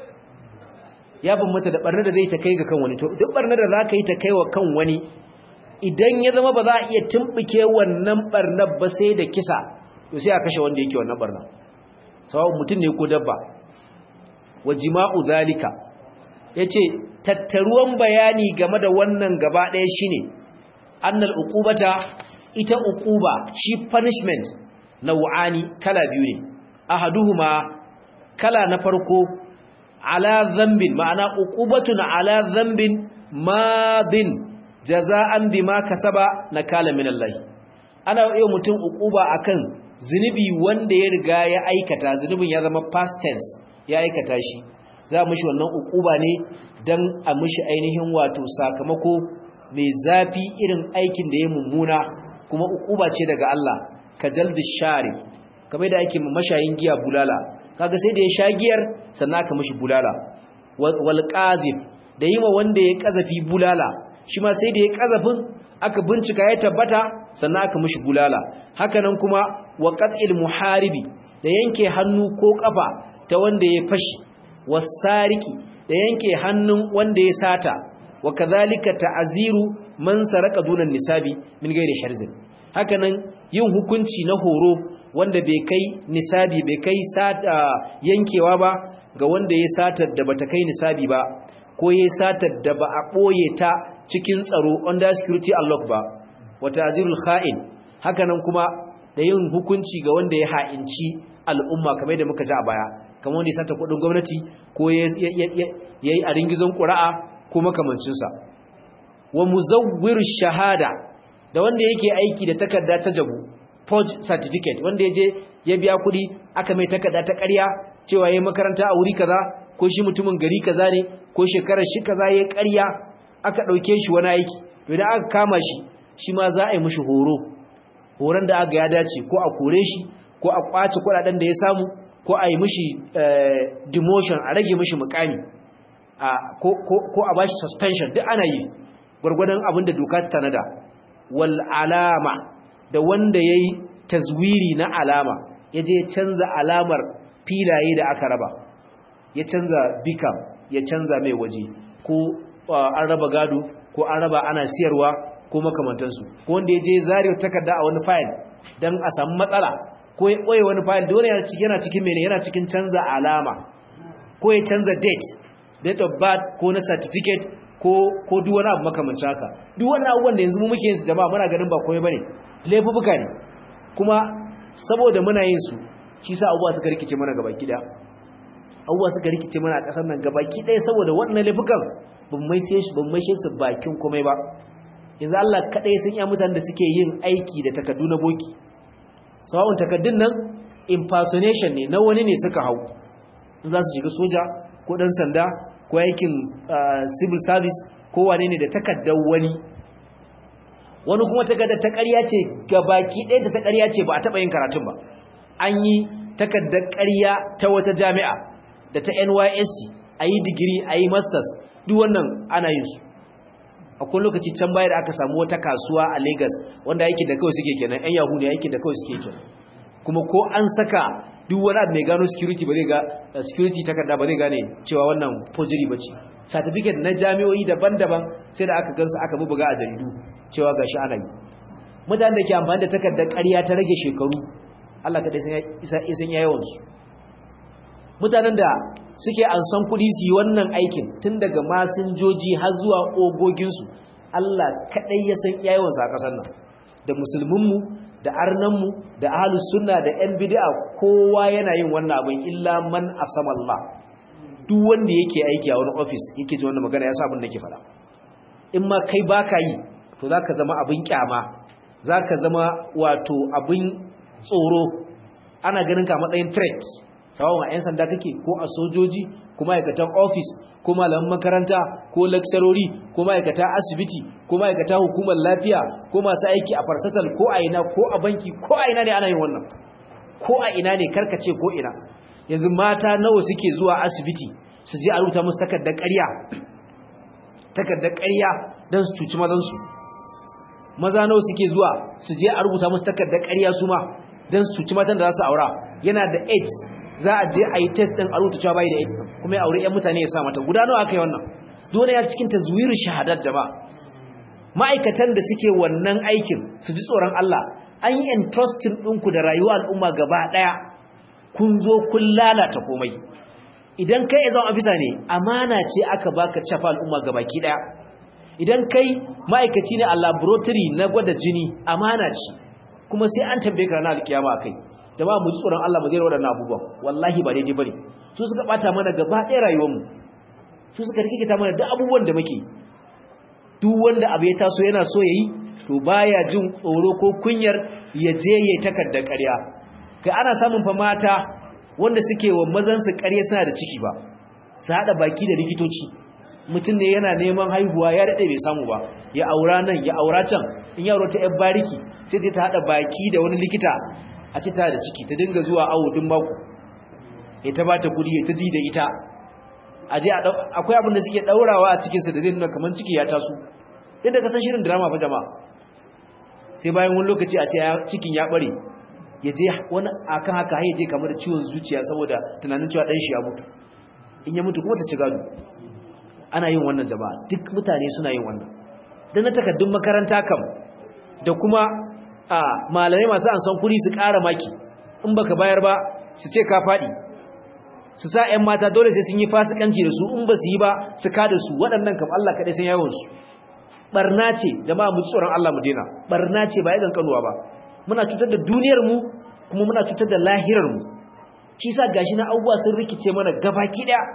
ya bambata da barnar da zai ta kai ga kan wani to duk barnar da zaka yi ta kaiwa kan wani idan ya zama ba za a iya tumbuke wannan barnar ba sai da kisa to sai a kashe wanda yake wannan barnar sawa mutum ne ko dabba wajima'u zalika yace tattaruwan bayani game da wannan gaba ɗaya shine annal uqubata ita uquba shi punishment nau'ani kala biyu ne ahaduhuma kala na farko ala dhanbin ma'ana uqubatun ala dhanbin madin jaza'an bima kasaba nakala min Allah ana yi mutum uquba akan zinubi wanda ya riga ya aikata zinubin ya zama past tense ya aikata shi za mu shi wannan uquba ne dan a mishi ainihin wato sakamako mai zafi irin aikin da ya mummuna kuma uquba ce daga Allah kajaldi shari kamar da ake mashayin giya bulala kaga sai da ya sha giyar sannan aka mishi bulala wal qazif da yima wanda ya kazafi bulala shi ma sai da ya kazafin aka bincika ya tabbata sannan aka mishi bulala haka nan kuma wa qat'il muharibi da yanke hannu ko kafa ta wanda ya fashi wasariki da yanke hannun wanda ya sata wa kadhalika ta'ziru man saraka dunan nisabi min ghairi hirzin haka nan yin hukunci na horo wanda bai kai nisabi bai kai sata yankewa ba ga wanda ya satar da bata kai nisabi ba ko ya satar da ba a boye ta cikin tsaro under security unlock ba wa ta'zirul kha'in hakanan kuma da yin hukunci ga wanda ya ha'inci al'umma kamar da muka ji a baya kamar wanda ya sata kudin gwamnati ko yayi a ringizon qura'a ko makamancin sa wa muzawwir shahada da wanda yake aiki da takarda ta jabu forged certificate wanda yaje ya biya kudi aka mai takarda ta ƙarya cewa yayi makaranta a wuri kaza ko shi mutumin gari kaza ne ko shekarar shi kaza yayi ƙarya aka dauke shi wani aiki to idan aka kama shi ma za a yi mishi horon da aka ya dace ko a kore shi ko a kwace kudaden da ya samu ko a yi mishi demotion a rage mishi mukami ko a bashi suspension duk ana yi gurgurdan abinda doka ta tanada wal alama da wanda yayi tazwiri na alama yaje canza alamar filaye da aka raba ya canza bikam ya canza mai waje ko an raba gado ko an raba ana siyarwa ko makamantansu ko wanda yaje zariya takarda a wani file dan a samu matsala ko ya boye wani file dole yana cikin mene yana cikin canza alama ko ya canza date of birth ko na certificate ko duk wani abu makamancin haka duk wannan abubuwan da yanzu mu muke yin su jama'a muna ganin ba komai bane laifuka ne kuma saboda muna yin su shi sa abubuwa suka rikice mana gabaki daya abubuwa suka rikice mana a kasar nan gabaki daya saboda wannan laifukan ban mai su bakin komai ba. Yanzu Allah kadai sun iya mutanen da suke yin aiki da takardu na boki, sawa'un takardun nan impersonation ne na wani ne suka hau, in za su shiga soja ko dan sanda ko aikin civil service ko wane ne da takardar wani kuma takardar ta ƙarya ce, gabaki ɗaya da ta ƙarya ce, ba a taɓa yin karatun ba. An yi takardar ƙarya ta wata jami'a da ta NYSC, a yi digiri, a yi masters, duk wannan ana yin su. Akwai lokaci can baya da aka samu wata kasuwa a Lagos wanda aikin da kawai suke kenan, 'yan Yahoo ne aikin da kawai suke kenan. Kuma ko an saka duk wani abu mai gano security ba zai ga security takarda ba zai gane cewa wannan forgery bace. Certificate na jami'o'i daban-daban sai da aka gansu aka buga a jaridu cewa gashi ana yi. Mutanen da ke amfani da takardar ƙarya ta rage shekaru, Allah kadai san yawan su. Mutanen da suke ansan kuɗi su yi wannan aikin tun daga masinjoji har zuwa ogoginsu, Allah kadai ya san yawan su a ƙasar nan. Da musulminmu da arnanmu da ahlus sunna da yan bid'a kowa yana yin wannan abin illa man asama Allah. Duk wanda yake aiki a wani office yake ji wannan magana ya sa abin da yake fada. In ma kai baka yi to zaka zama abin kyama, zaka zama wato abin tsoro, ana ganin ka matsayin threat, sawawan a 'yan sanda kake ko a sojoji ko ma'aikatan office ko malaman makaranta ko lecturori ko ma'aikata asibiti ko ma'aikata hukumar lafiya ko masu aiki a farsatal ko a ina ko a banki ko a ina ne ana yin wannan, ko a ina ne karkace ko ina. Yanzu mata nawa suke zuwa asibiti su je a rubuta musu takardar ƙarya don su cuci mazansu, maza nawa suke zuwa su je a rubuta musu takardar ƙarya su ma don su cuci matan da za su aura. Yana da AIDS, za a je a yi test ɗin a rubuta cewa bai da AIDS kuma ya aure 'yan mutane ya sa mata. Guda nawa aka yi wannan? Dole ya cikin tazwirin shahadar jama'a. Ma'aikatan da suke wannan aikin su ji tsoron Allah, an yi entrusting ɗinku da rayuwar al'umma gaba ɗaya, kun zo kun lalata komai. Idan kai exam officer ne, amana ce aka baka shafa al'umma gabaki ɗaya. Idan kai ma'aikaci ne a laboratory na gwada jini, amana ce, kuma sai an tambaye ka ranar alkiyama akai. Jama'a mu ji tsoron Allah mu daina waɗannan abubuwan, wallahi ba daidai bane. Su suka bata mana gaba ɗaya rayuwarmu, su suka rikita mana duk abubuwan da muke. Duk wanda abu ya taso yana so yayi to baya jin tsoro ko kunyar ya je yayi takardar ƙarya. Kai ana samun fa mata wanda suke wa mazan su ƙarya suna da ciki ba, su hada baki da likitoci. Mutum ne yana neman haihuwa ya dade bai samu ba, ya aura nan ya aura can, in ya aura ta yar bariki sai ta hada baki da wani likita a ce ta da ciki, ta dinga zuwa awo din mako, ya ta bata kudi ya ta ji da ita. Aje akwai abin da suke daurawa a cikin sa da zai nuna kaman ciki ya taso, yadda ka san shirin drama fa jama'a. Sai bayan wani lokaci a ce cikin ya bare, ya je wani akan haka ya je kamar da ciwon zuciya saboda tunanin cewa dan shi ya mutu, in ya mutu kuma ta ci gado. Ana yin wannan jama'a, duk mutane suna yin wannan. Dan na takaddun makaranta kam da kuma malamai masu an san kuri su ƙara maki, in baka bayar ba su ce ka faɗi, su sa 'yan mata dole sai sun yi fasikanci da su, in ba su yi ba su ka da su. Waɗannan kam Allah kaɗai san yawon su. Barna ce jama'a, mu tsoron Allah mu daina. Barna ce ba ya kanuwa ba. Muna cutar da duniyar mu kuma muna cutar da lahirar mu. Shi sa gashi na abubuwa sun rikice mana gabaki ɗaya.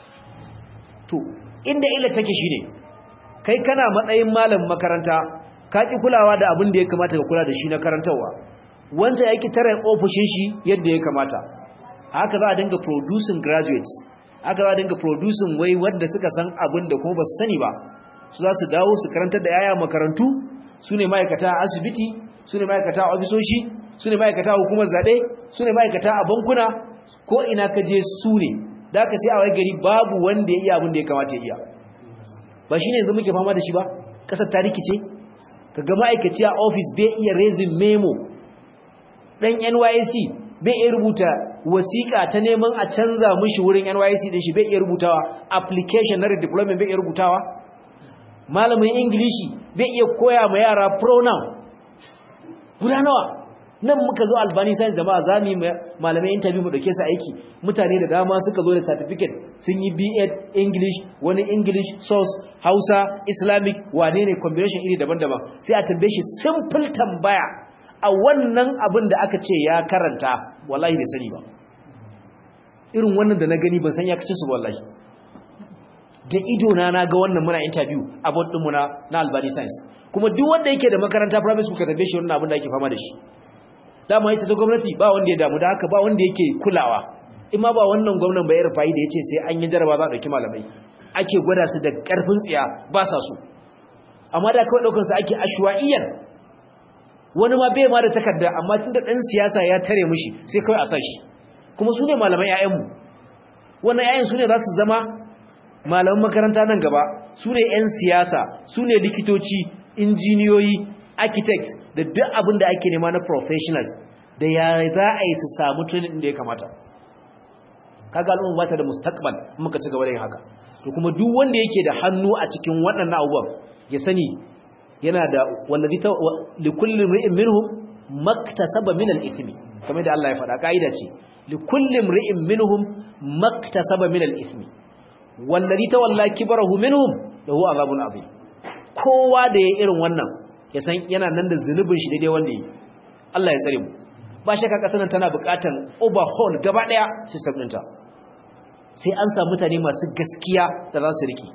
To inda illa take shine, kai kana matsayin malam makaranta ka ki kulawa da abin da ya kamata ka kula da shi na karantawa, wanda yake tare ofishin shi yadda ya kamata. Haka za a dinga producing graduates, haka za a dinga producing wai wanda suka san abin da kuma ba su sani ba. Su za su dawo su karantar da yaya makarantu, su ne ma'aikata a asibiti, su ne ma'aikata a ofisoshi, su ne ma'aikata a hukumar zaɓe, su ne ma'aikata a bankuna, ko ina ka je su ne. Da aka sai a wai gari babu wanda ya iya abin da ya kamata ya iya. Ba shi ne yanzu muke fama da shi ba? Ƙasar ta rikice? Ka ga ma'aikaci a ofis bai iya raising memo, ɗan NYSC bai iya rubuta wasiƙa ta neman a canza mishi wurin NYSC din shi, bai iya rubutawa application na redeployment, bai iya rubutawa. Malamin Ingilishi bai iya koya ma yara pronoun. Guda nawa nan muka zo Albani Science jama'a zamu malamai interview mu dauke su aiki, mutane da dama suka zo da certificate sun yi B.Ed English, wani English source, Hausa, Islamic, wane ne combination iri daban-daban. Sai a tambaye shi simple tambaya a wannan abin da aka ce ya karanta, wallahi bai sani ba. Irin wannan da na gani ban san ya kace su wallahi. da ido na ga wannan muna interview a board din mu na Albani Science kuma duk wanda yake da makaranta private school ka tabe shi wannan abin da yake fama da shi dama ita ta gwamnati ba wanda ya damu da haka ba wanda yake kulawa in ma ba wannan gwamnan ba ya rufayi da yace sai an yi jaraba za a dauki malamai ake gwada su da karfin tsiya ba sa so amma da kawai daukar su ake ashwaiyan wani ma bai ma da takarda amma tunda dan siyasa ya tare mishi sai kawai a sa shi kuma su ne malaman ƴaƴanmu wannan ƴaƴan su ne za su zama malaman makaranta nan gaba su ne ƴan siyasa su ne likitoci injiniyoyi architects da duk abin da ake nema na professionals da ya za a yi su samu training da ya kamata kaga al'umma ba ta da mustaqbal muka ci gaba da yin haka to kuma duk wanda yake da hannu a cikin waɗannan abubuwan ya sani yana da wallazi ta likulli imri'in minhum maktasaba min al-ithmi kamar da Allah ya faɗa kaida ce likulli imri'in minhum maktasaba min al-ithmi wallazi tawalla kibrahu minhum lahu azabun azim kowa da ya irin wannan ya san yana nan da zunubin shi daidai wanda yi Allah ya tsare mu ba shakka kasar nan tana buƙatar overhaul gaba daya system ɗinta sai an samu mutane masu gaskiya da za su rike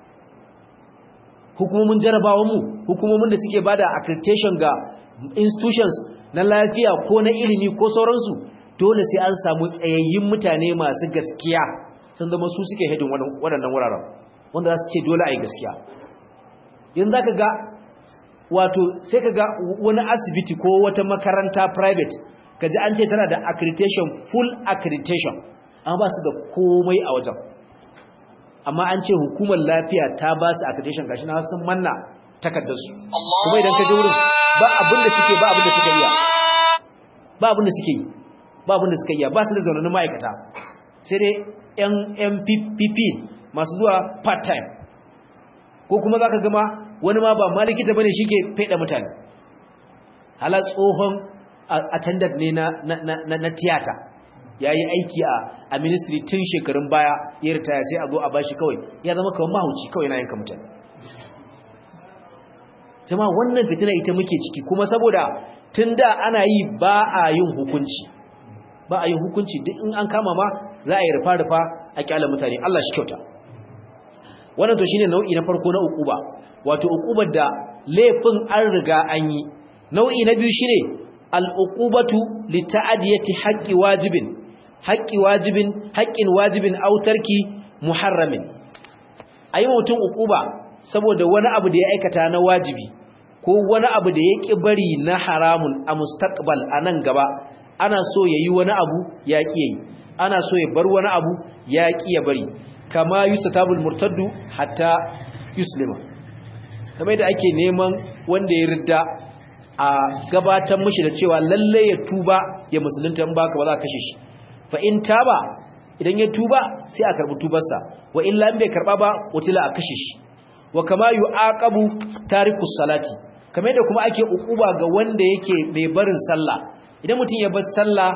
hukumomin jarabawan mu hukumomin da suke bada accreditation ga institutions na lafiya ko na ilimi ko sauransu dole sai an samu tsayayyin mutane masu gaskiya sun zama su suke hedin waɗannan wuraren wanda za su ce dole a yi gaskiya yanzu za ka ga wato sai ka ga wani asibiti ko wata makaranta private ka ji an ce tana da accreditation full accreditation amma ba su da komai a wajen amma an ce hukumar lafiya ta ba su accreditation gashi na sun manna takardarsu kuma idan ka je wurin ba abin da suke ba abin da suka iya ba abin da suke yi ba abin da suka iya ba su da zaunanin ma'aikata sai dai yan MPP masu zuwa part time ko kuma za ka gama wani ma ba malikita bane shike feda mutane hala tsohon attendant ne na tiyata yayi aiki a ministry tun shekarun baya ya ritaya sai a zo a bashi kawai ya zama kawai mahauci kawai na yanka mutane jama'a wannan fitina ita muke ciki kuma saboda tunda ana yi ba a yin hukunci duk in an kama ma za a yi rufa-rufa a kyala mutane Allah shi kyauta wannan to shine nau'i na farko na ukuba wato ukubar da laifin an riga an yi nau'i na biyu shine al-uqubatu li ta'diyati haqqin wajibin aw tarki muharramin ayi mutum ukuba saboda wani abu da ya aikata na wajibi ko wani abu da ya ki bari na haramun a mustaqbal anan gaba ana so yayi wani abu ya ki yayi ana so ya bar wani abu ya ki ya bari kama yusatabul murtaddu hatta yuslima kamar da ake neman wanda ya ridda a gabatar mishi da cewa lalle ya tuba ya musulunta in baka ba za ka kashe shi fa in taba idan ya tuba sai a karbi tubarsa wa illa in bai karba ba qutila a kashe shi wa kama yuaqabu tarikus salati kamar da kuma ake ukuba ga wanda yake mai barin sallah idan mutum ya bar sallah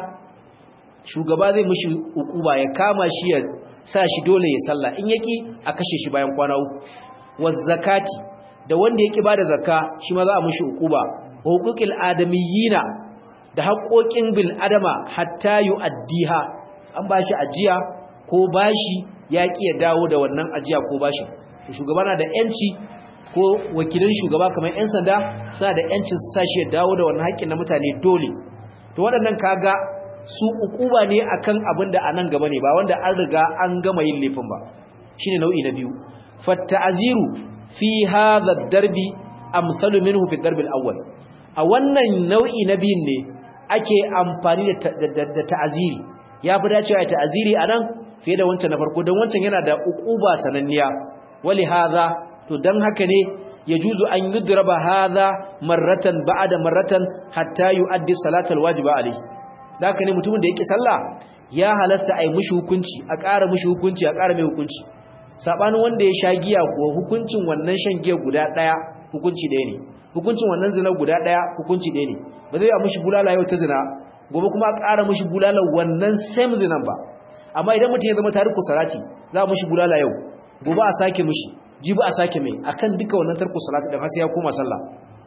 shugaba zai mishi ukuba ya kama shi ya sa shi dole ya sallah in yaki a kashe shi bayan kwana uku waz zakati da wanda yake bada zakka shi ma za a mishi ukuba wa huquqil adamiyina da haƙoƙin bil adama hatta yu'addiha an bashi ajiya ko bashi yaki ya dawo da wannan ajiya ko bashi to shugaba na da yanci ko wakilin shugaba kamar yan sanda suna da yancin su sashi ya dawo da wannan haƙƙin na mutane dole to waɗannan kaga su ukuba ne akan abin da anan gaba ne ba wanda an riga an gama yin laifin ba shine nau'i na biyu fatta'ziru fi hadha ad-darbi amsalu minhu fi ad-darb al-awwal a wannan nau'i na biyun ne ake amfani da ta'aziri yafi dacewa ta'aziri anan fiye da wancan na farko dan wancan yana da ukuba sananniya wali hadha to dan haka ne yajuzu an yudraba hadha marratan ba'da marratan hatta yu'addi salatal wajiba alayhi haka ne mutumin da yake sallah ya halasta ai mushi hukunci a ƙara mushi hukunci a ƙara mai hukunci sabanin wanda ya sha giya ko hukuncin wannan shan giya guda daya hukunci ɗaya ne hukuncin wannan zina guda daya hukunci ɗaya ne ba zai mushi bulala yau ta zina gobe kuma a ƙara mushi bulala wannan same zinan ba amma idan mutum ya zama tariku salati za mushi bulala yau gobe a sake mushi jibi a sake mai akan duka wannan tarku salati da har sai ya koma sallah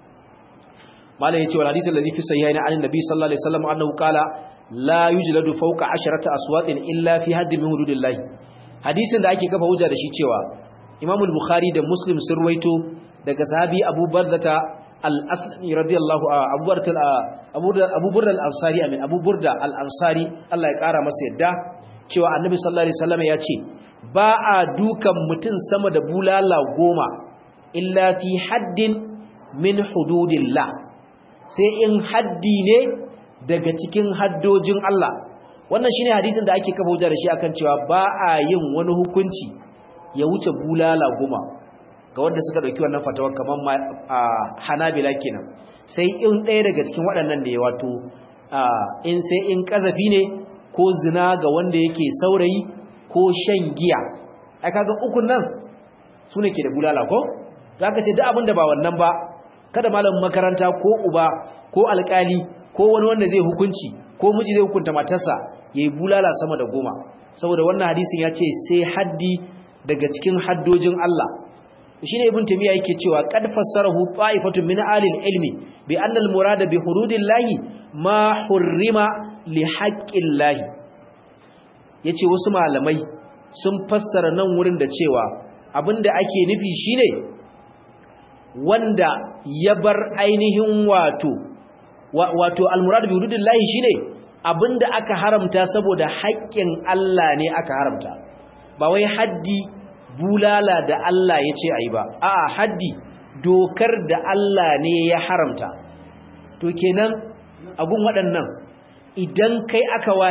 malam yace wal hadith alladhi fi sahihaini an annabi sallallahu alaihi wasallam annahu qala la yujladu fawqa 10 aswatin illa fi hadd min hududillah hadisin da ake kafa hujja da shi cewa Imam al-Bukhari da Muslim sun ruwaito daga sahabi Abu Burda al-Aslami radiyallahu Abu Burda al-Ansari Abu Burda al-Ansari Allah ya kara masa yadda cewa Annabi sallallahu alaihi wasallam ya ce ba a dukan mutum sama da bulala 10 illa fi haddin min hududillah sai in haddi ne daga cikin haddojin Allah. Wannan shine hadisin da ake kafa hujja da shi akan cewa ba a yin wani hukunci ya wuce bulala 10 ga wanda suka dauki wannan fatawa kaman Hanabila kenan, sai in ɗaya daga cikin waɗannan ne, wato in kazafi ne ko zina ga wanda yake saurayi ko shan giya. ai kaga ukun nan sune ke da bulala ko zaka ce duk abin da ba wannan ba kada malamin makaranta ko uba ko alƙali ko wani wanda zai hukunci ko miji zai hukunta matarsa yayi bulala sama da 10, saboda wannan hadisin ya ce sai haddi daga cikin haddojin Allah. shine ibn tamiya yake cewa qad fassarahu qa'ifatun min alil ilmi bi anna al murada bi hududillahi ma hurrima li haqqillahi. yace wasu malamai sun fassara nan wurin da cewa abinda ake nufi shine wanda ya bar ainihin wato al murada bi hududillahi shine abinda aka haramta saboda haƙƙin Allah ne aka haramta, ba wai haddi bulala da Allah ya ce ayi ba, a'a haddi dokar da Allah ne ya haramta. to kenan agun waɗannan idan kai aka wa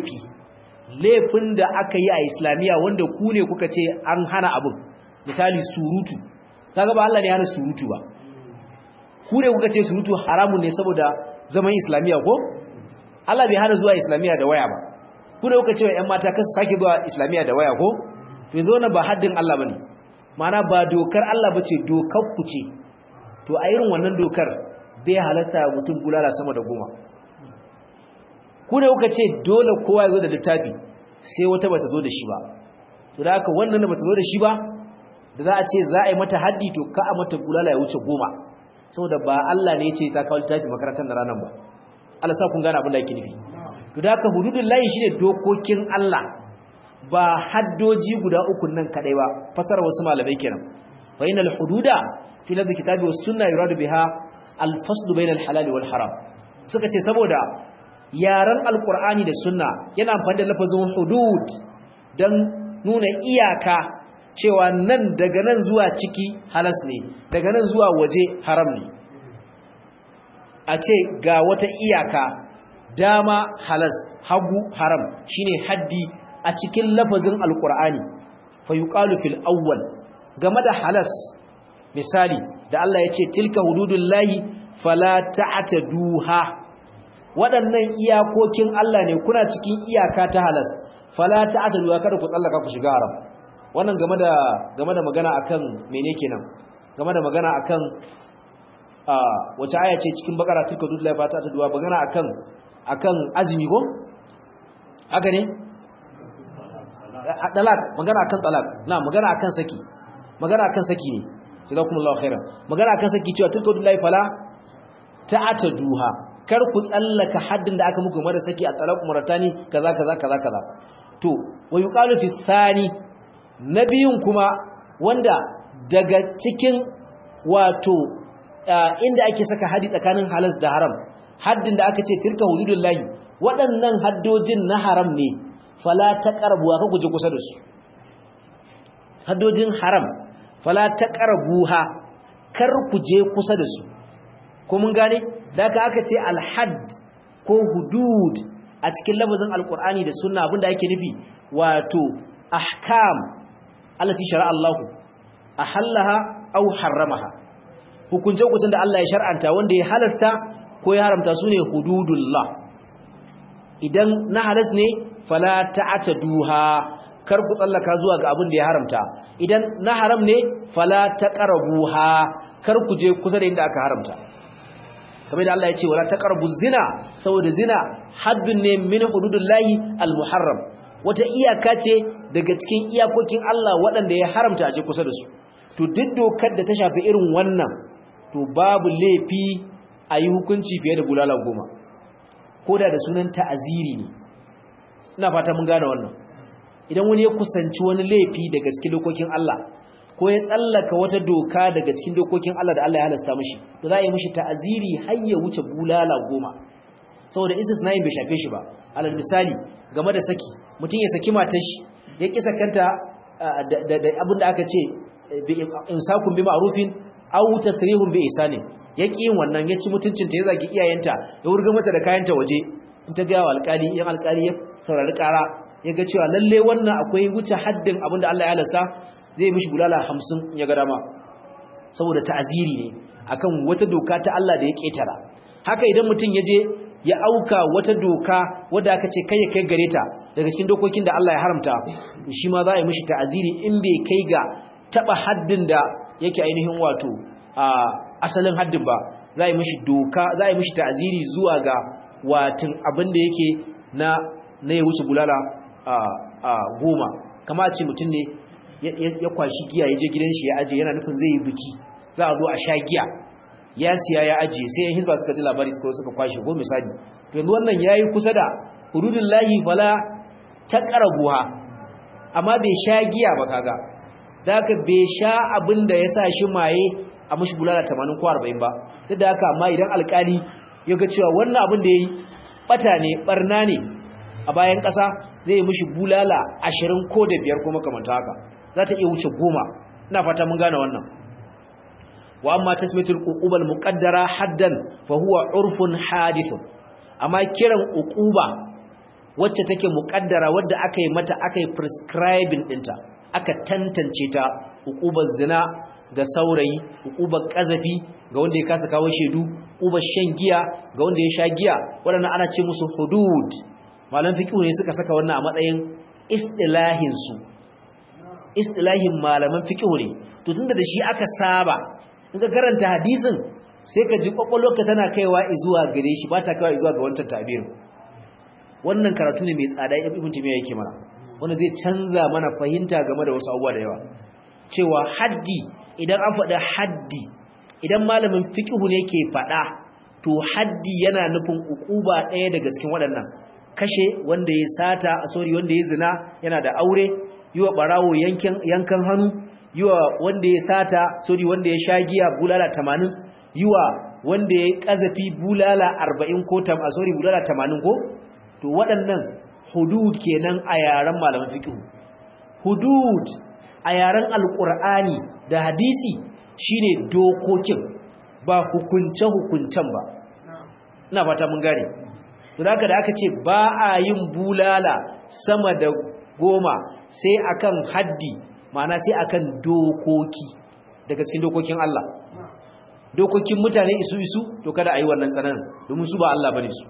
laifin da aka yi a islamiya wanda ku ne kuka ce an hana abin, misali surutu, kaga ba Allah ne hana surutu ba, ku ne kuka ce surutu haramun ne saboda zaman islamiya ko Allah bai hana zuwa islamiya da waya ba, ku ne kuka ce wa ƴan mata kasu sake zuwa islamiya da waya ko to yanzu wannan ba haddin Allah bane, ma'ana ba dokar Allah bace, dokar ku ce. to a irin wannan dokar bai halasta mutum bulala sama da 10. ku ne kuka ce dole kowa ya zo da littafi sai wata bata zo da shi ba, to da haka wannan da bata zo da shi ba da za a ce za a yi mata haddi to ka a mata bulala ya wuce 10, saboda ba Allah ne ya ce ta kawo littafi makarantar da ranar ba. Allah sa kun gane abin da yake nufi. to da haka hududullahi shine dokokin Allah, ba haddoji guda uku nan kadai ba, fasara wasu malamai kenan. fa inal hududa fi ladhi kitabi was sunna yuradu biha al fasl bayna al halal wal haram. suka ce saboda yaran alqur'ani da sunna yana amfani da lafazin hudud dan nuna iyaka, cewa nan daga nan zuwa ciki halas ne, daga nan zuwa waje haram ne. a ce ga wata iyaka, dama halas hagu haram, shine haddi a cikin lafazin alqur'ani. fa yuqalu fil awwal game da halas, misali da Allah ya ce tilka hududullahi fala ta'taduha, waɗannan iyakokin Allah ne, kuna cikin iyaka ta halas, fala ta'taduha, kada ku tsallaka ku shiga haram. wannan game da magana akan mene kenan, game da magana akan wace aya ce cikin bakara tilka hududullahi fala ta'taduha, magana akan azumi ko haka ne, talak, magana akan talak, na magana akan saki, magana akan saki ne, jazakumullahu khairan. magana akan saki cewa tilka hududullahi fala ta'taduha, kar ku tsallaka haddin da aka muku mara saki a talaq muratani kaza kaza kaza kaza. to wa yuqalu fi thani, nabiyun kuma wanda daga cikin wato inda ake saka haddi tsakanin halas da haram, haddin da aka ce tilka hududullahi, waɗannan haddojin na haram ne, fala taqrabuha, ka guje kusa da su. haddojin haram fala taqrabuha, kar ku je kusa da su. ko mun gane da aka ce alhadd ko hudud a cikin lafazin alqur'ani da sunna abinda yake nufi wato ahkam allati shar'a Allah ahallaha aw harramaha, hukunce hukuncin da Allah ya shar'anta wanda ya halasta ko ya haramta sune hududullah. idan na halas ne fala ta'taduha, kar ku tsallaka zuwa ga abin da ya haramta. idan na haram ne fala taqrabuha, kar ku je kusa da inda aka haramta. kamar da Allah ya ce wala taqrabu zina, saboda zina haddun ne min hududillahi almuharram, wata iyaka ce daga cikin iyakokin Allah waɗanda ya haramta a je kusa da su. to duk dokar da ta shafi irin wannan to babu laifi a yi hukunci fiye da bulala 10, koda da sunan ta'aziri ne. ina fata mun gane wannan. idan wani ya kusanci wani laifi daga cikin dokokin Allah ko ya tsallaka wata doka daga cikin dokokin Allah da Allah ya halasta mishi to za a yi mishi ta'aziri har ya wuce bulala 10 saboda istisna'in bai shafe shi ba. Alal misali game da saki, mutum ya saki matar shi ya kisa kanta da abin da aka ce imsakun bi ma'rufin aw tasrihun bi ihsanin, ya ki yin wannan, ya ci mutuncinta, ya zagi iyayenta, ya wurga mata da kayanta waje. In ta ga alƙali, yan alƙali ya saurari ƙara ya ga cewa lalle wannan akwai wuce haddin abin da Allah ya halasta, zai mishi bulala 50 ya ga dama, saboda ta'aziri ne akan wata doka ta Allah da ya ketara. Haka idan mutum ya je ya auka wata doka wadda aka ce kai ya kai gare ta daga cikin dokokin da Allah ya haramta, shi ma za a yi mishi ta'aziri in bai kai ga taba haddin da yake ainihin wato asalin haddin ba. Za a yi mishi doka, za a yi mishi ta'aziri zuwa ga watin abin da yake na ya wuce bulala 10. Kama ce mutum ne ya kwashi giya ya je gidan shi ya aje, yana nufin zai yi biki, za a zo a sha giya, ya siya ya aje, sai yan hizba suka ji labari suka kwashe ko misali. To yanzu wannan yayi kusa da hududullahi fala taqrabuha, amma bai sha giya ba kaga, da haka bai sha abin da ya sa shi maye a mashi bulala 80 ko 40 ba. Duk da haka amma idan alkali ya ga cewa wannan abin da yayi bata ne, barna ne a bayan ƙasa, zai mishi bulala 20 ko da 5 ko makamanta haka, za ta iya wuce 10. ina fata mun gane wannan. wa amma tasmiyatul uqubal muqaddara haddan fa huwa urfun hadithun, amma kiran uquba wacce take muqaddara wadda aka yi mata, aka yi prescribing dinta, aka tantance ta, uqubar zina ga saurayi, uqubar kazafi ga wanda ya kasa kawo shedu, uqubar shan giya ga wanda ya sha giya, wadannan ana ce musu hudud. Malam fiqh ne suka saka wannan a matsayin istilahin su, istilahin malaman fiqh ne. To tunda da shi aka saba, in ka karanta hadisin sai ka ji kwakwalwarka tana kaiwa zuwa gare shi, ba ta kaiwa zuwa ga wancan tabirin. Wannan karatu ne mai tsada Ibn Taymiyyah yake mana, wanda zai canza mana fahimta game da wasu abubuwa da yawa. Cewa haddi, idan an faɗa haddi, idan malamin fiqh ne ke faɗa, to haddi yana nufin uquba ɗaya daga cikin waɗannan: kashe wanda ya sata, wanda ya zina yana da aure, yiwa barawo yankan hannu, yiwa wanda ya sata, wanda ya sha giya bulala 80, yiwa wanda ya kazafi bulala 40 ko bulala 80 ko. To waɗannan hudud kenan a yaren malaman fiqh. Hudud a yaren alqur'ani da hadisi shine dokokin, ba hukunce-hukuncen ba. Ina fata mun gane. To da aka ce ba a yin bulala sama da 10 sai akan haddi, ma'ana sai akan dokoki daga cikin dokokin Allah. Dokokin mutane isu to kada a yi wannan tsananin, domin su ba Allah bane su.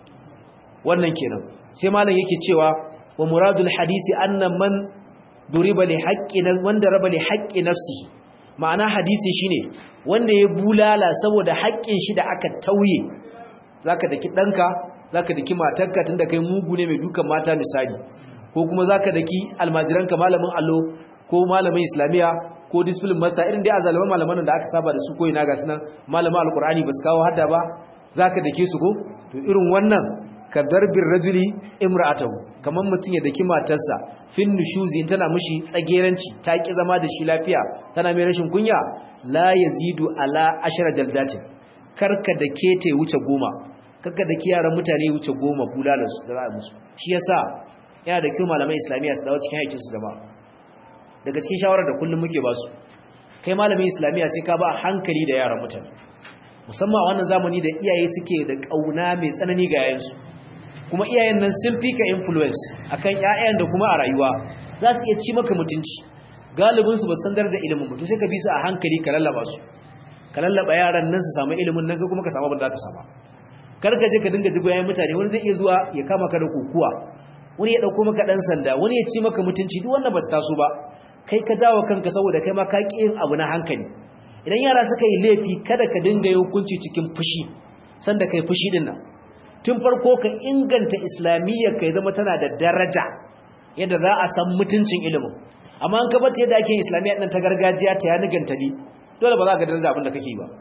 Wannan kenan. Sai malam yake cewa wa muradul hadisi anna man duriba li haqqin, wanda raba li haqqi nafsihi. Ma'ana hadisi shine wanda ya bulala saboda haƙƙin shi da aka tauye. Zaka daki danka, zaka daki matarka tunda kai mugu ne mai dukan mata misali, ko kuma zaka daki almajiranka, malamin allo ko malamin islamiya ko discipline master, irin dai azalman malaman da aka saba da su ko ina ga sunan malamin alqur'ani basu kawo hadda ba, zaka dake su ko. To irin wannan ka darbin rajuli imra'atahu, kaman mutun ya daki matarsa fin nushuzi, tana mishi tsageranci, ta ki zama da shi lafiya, tana mai rashin kunya, la yazidu ala 10 jaldatin, karka dake ta wuce 10, karka daki yaran mutane wuce 10 bulalar su da za musu. Shi yasa yana da kyau malaman islamiya su dawo cikin aikin su gaba. Daga cikin shawarar da kullum muke ba su, kai malamin islamiya sai ka ba hankali da yaran mutane, musamman a wannan zamani da iyaye suke da kauna mai tsanani ga yayansu, kuma iyayen nan sun fi ka influence akan ƴaƴan da kuma a rayuwa za su iya ci maka mutunci. Galibin su ba san darajar ilimin ba, to sai ka bi su a hankali, ka lallaba su, ka lallaba yaran nan su samu ilimin nan, kuma ka samu abin da ka samu. Kar ka je ka dinga jigo yayin mutane, wani zai iya zuwa ya kama ka da kokuwa, wani ya dauko maka dan sanda, wani ya ci maka mutunci, duk wannan ba ta taso ba. Kai ka jawo kanka saboda kai ma ka ki yin abu na hankali. Idan yara suka yi laifi, kada ka dinga yin hukunci cikin fushi, sanda kai fushi din nan. Tun farko ka inganta islamiyyar kai zama tana da daraja yadda za a san mutuncin ilimin. Amma an ka bata yadda ake islamiyyar nan ta gargajiya ta yani gantali, dole ba za ka daraja abin da kake ba.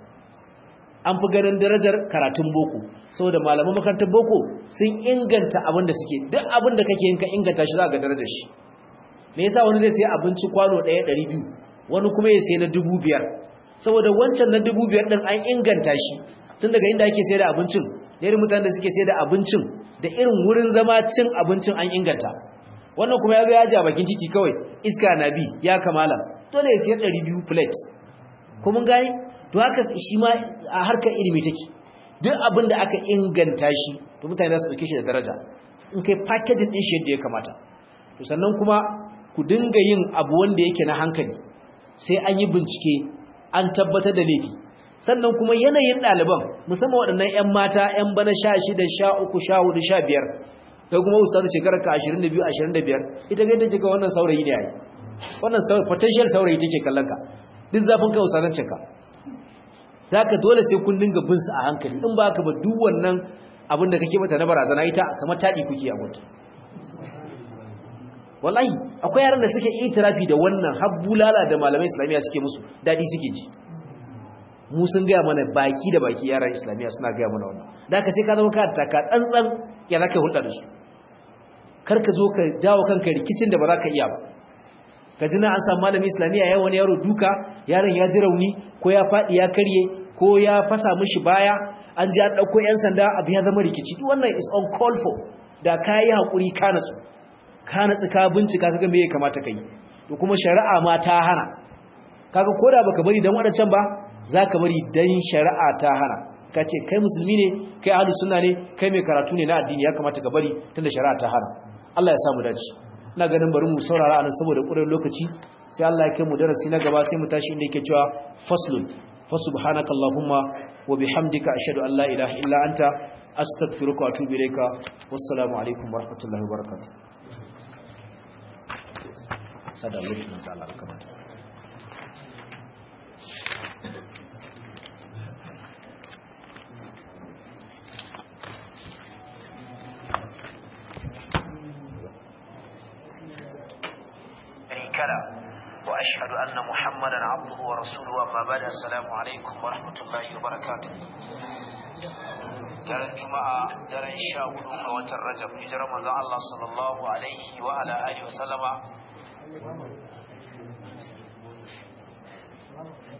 An fi ganin darajar karatun boko, saboda malaman makarantar boko sun inganta abin da suke, duk abin da kake yin ka inganta shi za ka darajar shi. Me yasa wani zai sai abinci kwano 100 200 wani kuma ya sai na 5,000 saboda wancan na 5,000 din an inganta shi tun daga inda ake sai da abincin da irin mutanen da suke sai da abincin da irin wurin zama cin abincin an inganta. Wannan kuma ya zo ya ji a bakin titi kawai iska na bi ya kamala dole ya siya 200 plate ko mun gani. To haka shi ma a harkar ilimi take, duk abin da aka inganta shi to mutane za su dauke shi da daraja in kai packaging din shi yadda ya kamata. To sannan kuma ku dinga yin abu wanda yake na hankali, sai an yi bincike an tabbatar da laifi. Sannan kuma yanayin ɗaliban musamman waɗannan 'yan mata 'yan bana 16 13 14 15 kai kuma ustazu shekarar ka 22 25 ita ga take ga wannan saurayi ne yayi, wannan potential saurayi take kallon ka duk zafin kai usanancin ka. Zaka dole sai kun dinga bin su a hankali, in ba ka ba duk wannan abin da kake mata na barazana ita kamar tadi kuke a gunta. Wallahi akwai yaran da suke itirafi da wannan habbulala da malamai islamiya suke musu dadi suke ji. Mu sun ga mana baki da baki yaran islamiya suna ga mana wannan. Da haka sai ka zama ka taka tsantsan ya zaka hulɗa da su. Kar ka zo ka jawo kanka rikicin da ba za ka iya ba. Ka ji na an samu malami islamiya yayin wani yaro duka, yaron ya ji rauni ko ya fadi ya karye ko ya fasa mishi baya, an ji an dauko yan sanda abu ya zama rikici. Wannan is on call for. Da kai hakuri ka natsu. Ka natsu ka bincika kaga me ya kamata kai. To kuma shari'a ma ta hana. Kaga koda baka bari dan wadancan ba, zaka bari dan shari'a ta hana. Kace kai musulmi ne, kai ahlus sunna ne, kai mai karatu ne na addini, ya kamata ka bari tunda shari'a ta hana. Allah ya samu dace. Ina ganin bari mu saurara anan saboda ƙurar lokaci, sai Allah ya kai mu darasi na gaba sai mu tashi inda yake cewa faslun fa subhanakallahumma wa bihamdika ashhadu an la ilaha illa anta astaghfiruka wa atubu ilayka. Wassalamu alaikum wa rahmatullahi wa barakatuh. Sada lokacin da Allah ya kamata. وأشهد أن محمدا عبده ورسوله أما بعد السلام عليكم ورحمة الله وبركاته. daren juma'a daren 14 ga watan Rajab hijirar manzon Allah sallallahu alaihi wa ala alihi wa sallama